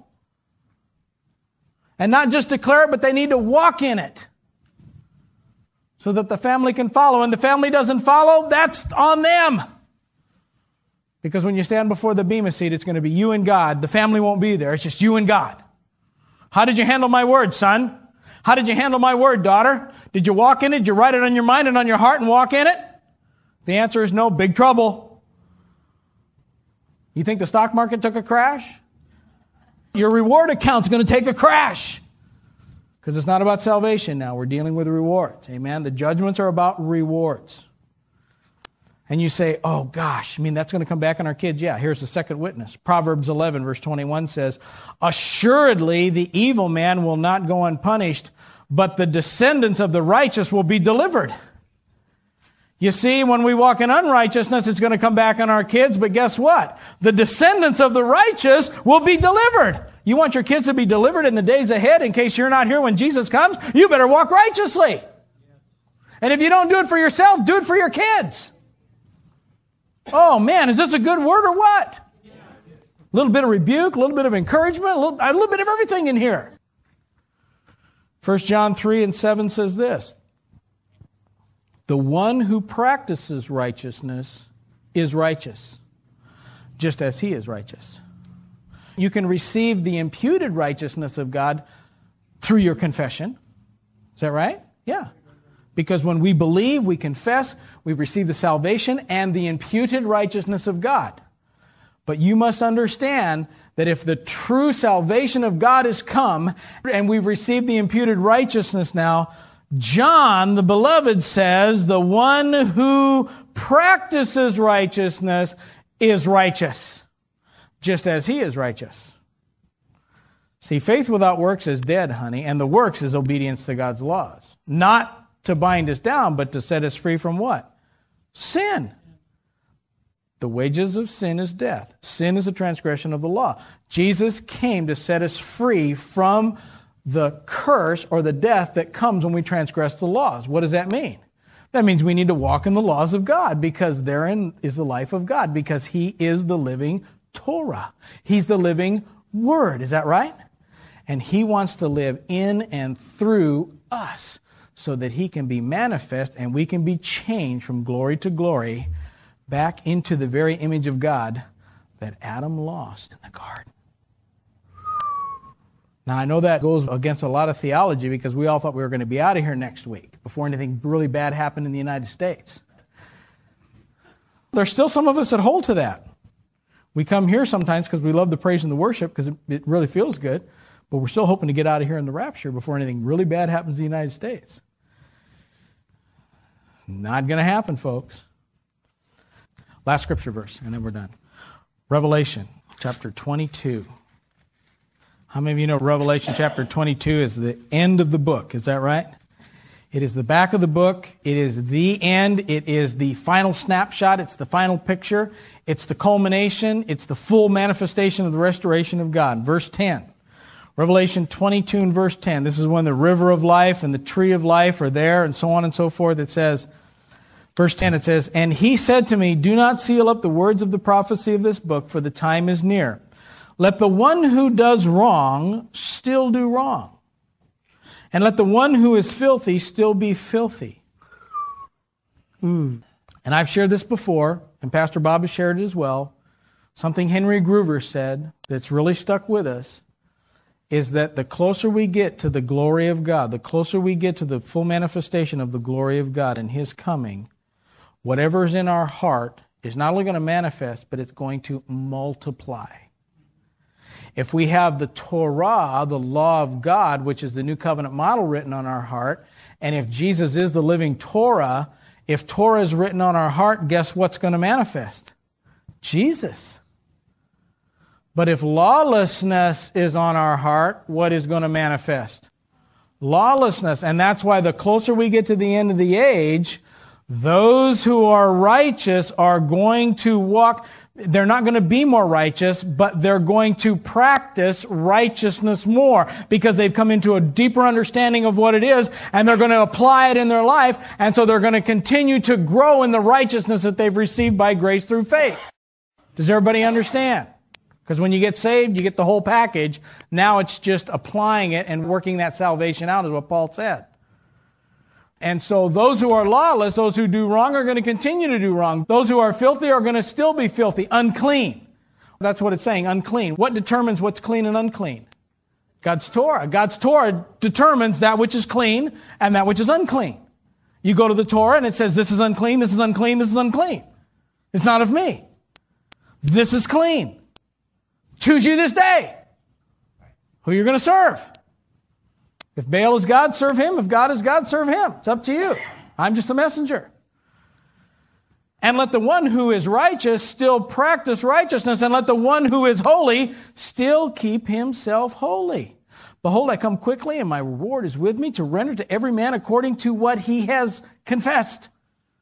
And not just declare it, but they need to walk in it so that the family can follow. And the family doesn't follow, that's on them. Because when you stand before the Bema seat, it's going to be you and God. The family won't be there. It's just you and God. How did you handle my word, son? How did you handle my word, daughter? Did you walk in it? Did you write it on your mind and on your heart and walk in it? The answer is no. Big trouble. You think the stock market took a crash? Your reward account's going to take a crash. Because it's not about salvation now. We're dealing with rewards. Amen? The judgments are about rewards. And you say, oh gosh, I mean, that's going to come back on our kids. Yeah, here's the second witness. Proverbs eleven, verse twenty-one says, assuredly the evil man will not go unpunished, but the descendants of the righteous will be delivered. You see, when we walk in unrighteousness, it's going to come back on our kids, but guess what? The descendants of the righteous will be delivered. You want your kids to be delivered in the days ahead in case you're not here when Jesus comes? You better walk righteously. And if you don't do it for yourself, do it for your kids. Oh man, is this a good word or what? A little bit of rebuke, a little bit of encouragement, a little, a little bit of everything in here. First John three and seven says this. The one who practices righteousness is righteous, just as he is righteous. You can receive the imputed righteousness of God through your confession. Is that right? Yeah. Because when we believe, we confess, we receive the salvation and the imputed righteousness of God. But you must understand that if the true salvation of God has come and we've received the imputed righteousness now, John, the beloved, says the one who practices righteousness is righteous, just as he is righteous. See, faith without works is dead, honey, and the works is obedience to God's laws. Not to bind us down, but to set us free from what? Sin. The wages of sin is death. Sin is a transgression of the law. Jesus came to set us free from the curse or the death that comes when we transgress the laws. What does that mean? That means we need to walk in the laws of God, because therein is the life of God, because He is the living Torah. He's the living Word. Is that right? And He wants to live in and through us so that He can be manifest and we can be changed from glory to glory back into the very image of God that Adam lost in the garden. Now, I know that goes against a lot of theology, because we all thought we were going to be out of here next week before anything really bad happened in the United States. There's still some of us that hold to that. We come here sometimes because we love the praise and the worship, because it, it really feels good, but we're still hoping to get out of here in the rapture before anything really bad happens in the United States. Not going to happen, folks. Last scripture verse, and then we're done. Revelation chapter twenty-two. How many of you know Revelation chapter twenty-two is the end of the book? Is that right? It is the back of the book. It is the end. It is the final snapshot. It's the final picture. It's the culmination. It's the full manifestation of the restoration of God. Verse ten. Revelation twenty-two and verse ten. This is when the river of life and the tree of life are there, and so on and so forth. It says, verse ten, it says, "And he said to me, do not seal up the words of the prophecy of this book, for the time is near. Let the one who does wrong still do wrong. And let the one who is filthy still be filthy." Mm. And I've shared this before, and Pastor Bob has shared it as well. Something Henry Groover said that's really stuck with us is that the closer we get to the glory of God, the closer we get to the full manifestation of the glory of God and His coming, whatever is in our heart is not only going to manifest, but it's going to multiply. If we have the Torah, the law of God, which is the new covenant model written on our heart, and if Jesus is the living Torah, if Torah is written on our heart, guess what's going to manifest? Jesus. But if lawlessness is on our heart, what is going to manifest? Lawlessness. And that's why the closer we get to the end of the age, those who are righteous are going to walk. They're not going to be more righteous, but they're going to practice righteousness more, because they've come into a deeper understanding of what it is, and they're going to apply it in their life, and so they're going to continue to grow in the righteousness that they've received by grace through faith. Does everybody understand? Because when you get saved, you get the whole package. Now it's just applying it and working that salvation out, is what Paul said. And so those who are lawless, those who do wrong, are going to continue to do wrong. Those who are filthy are going to still be filthy, unclean. That's what it's saying, unclean. What determines what's clean and unclean? God's Torah. God's Torah determines that which is clean and that which is unclean. You go to the Torah and it says, this is unclean, this is unclean, this is unclean. It's not of me. This is clean. Choose you this day who you're going to serve. If Baal is God, serve him. If God is God, serve him. It's up to you. I'm just a messenger. And let the one who is righteous still practice righteousness, and let the one who is holy still keep himself holy. Behold, I come quickly, and my reward is with me to render to every man according to what he has confessed.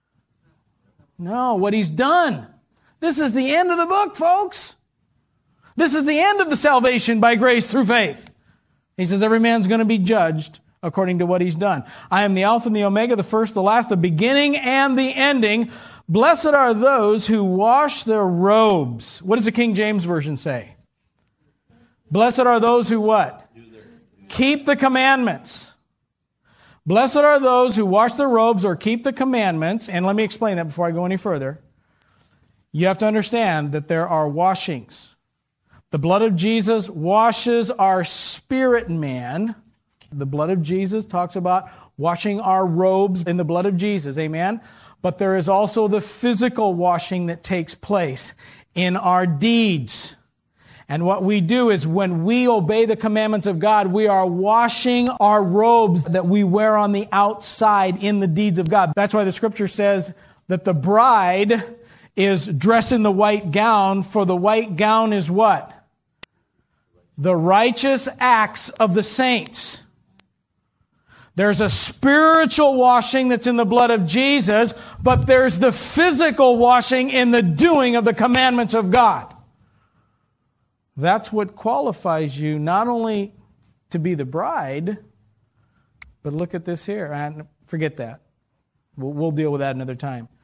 No, what he's done. This is the end of the book, folks. This is the end of the salvation by grace through faith. He says every man's going to be judged according to what he's done. I am the Alpha and the Omega, the first, the last, the beginning, and the ending. Blessed are those who wash their robes. What does the King James Version say? Blessed are those who what? Keep the commandments. Blessed are those who wash their robes or keep the commandments. And let me explain that before I go any further. You have to understand that there are washings. The blood of Jesus washes our spirit man The blood of Jesus talks about washing our robes in the blood of Jesus. Amen? But there is also the physical washing that takes place in our deeds. And what we do is when we obey the commandments of God, we are washing our robes that we wear on the outside in the deeds of God. That's why the scripture says that the bride is dressed in the white gown, for the white gown is what? The righteous acts of the saints. There's a spiritual washing that's in the blood of Jesus, but there's the physical washing in the doing of the commandments of God. That's what qualifies you not only to be the bride, but look at this here. And forget that. We'll, we'll deal with that another time.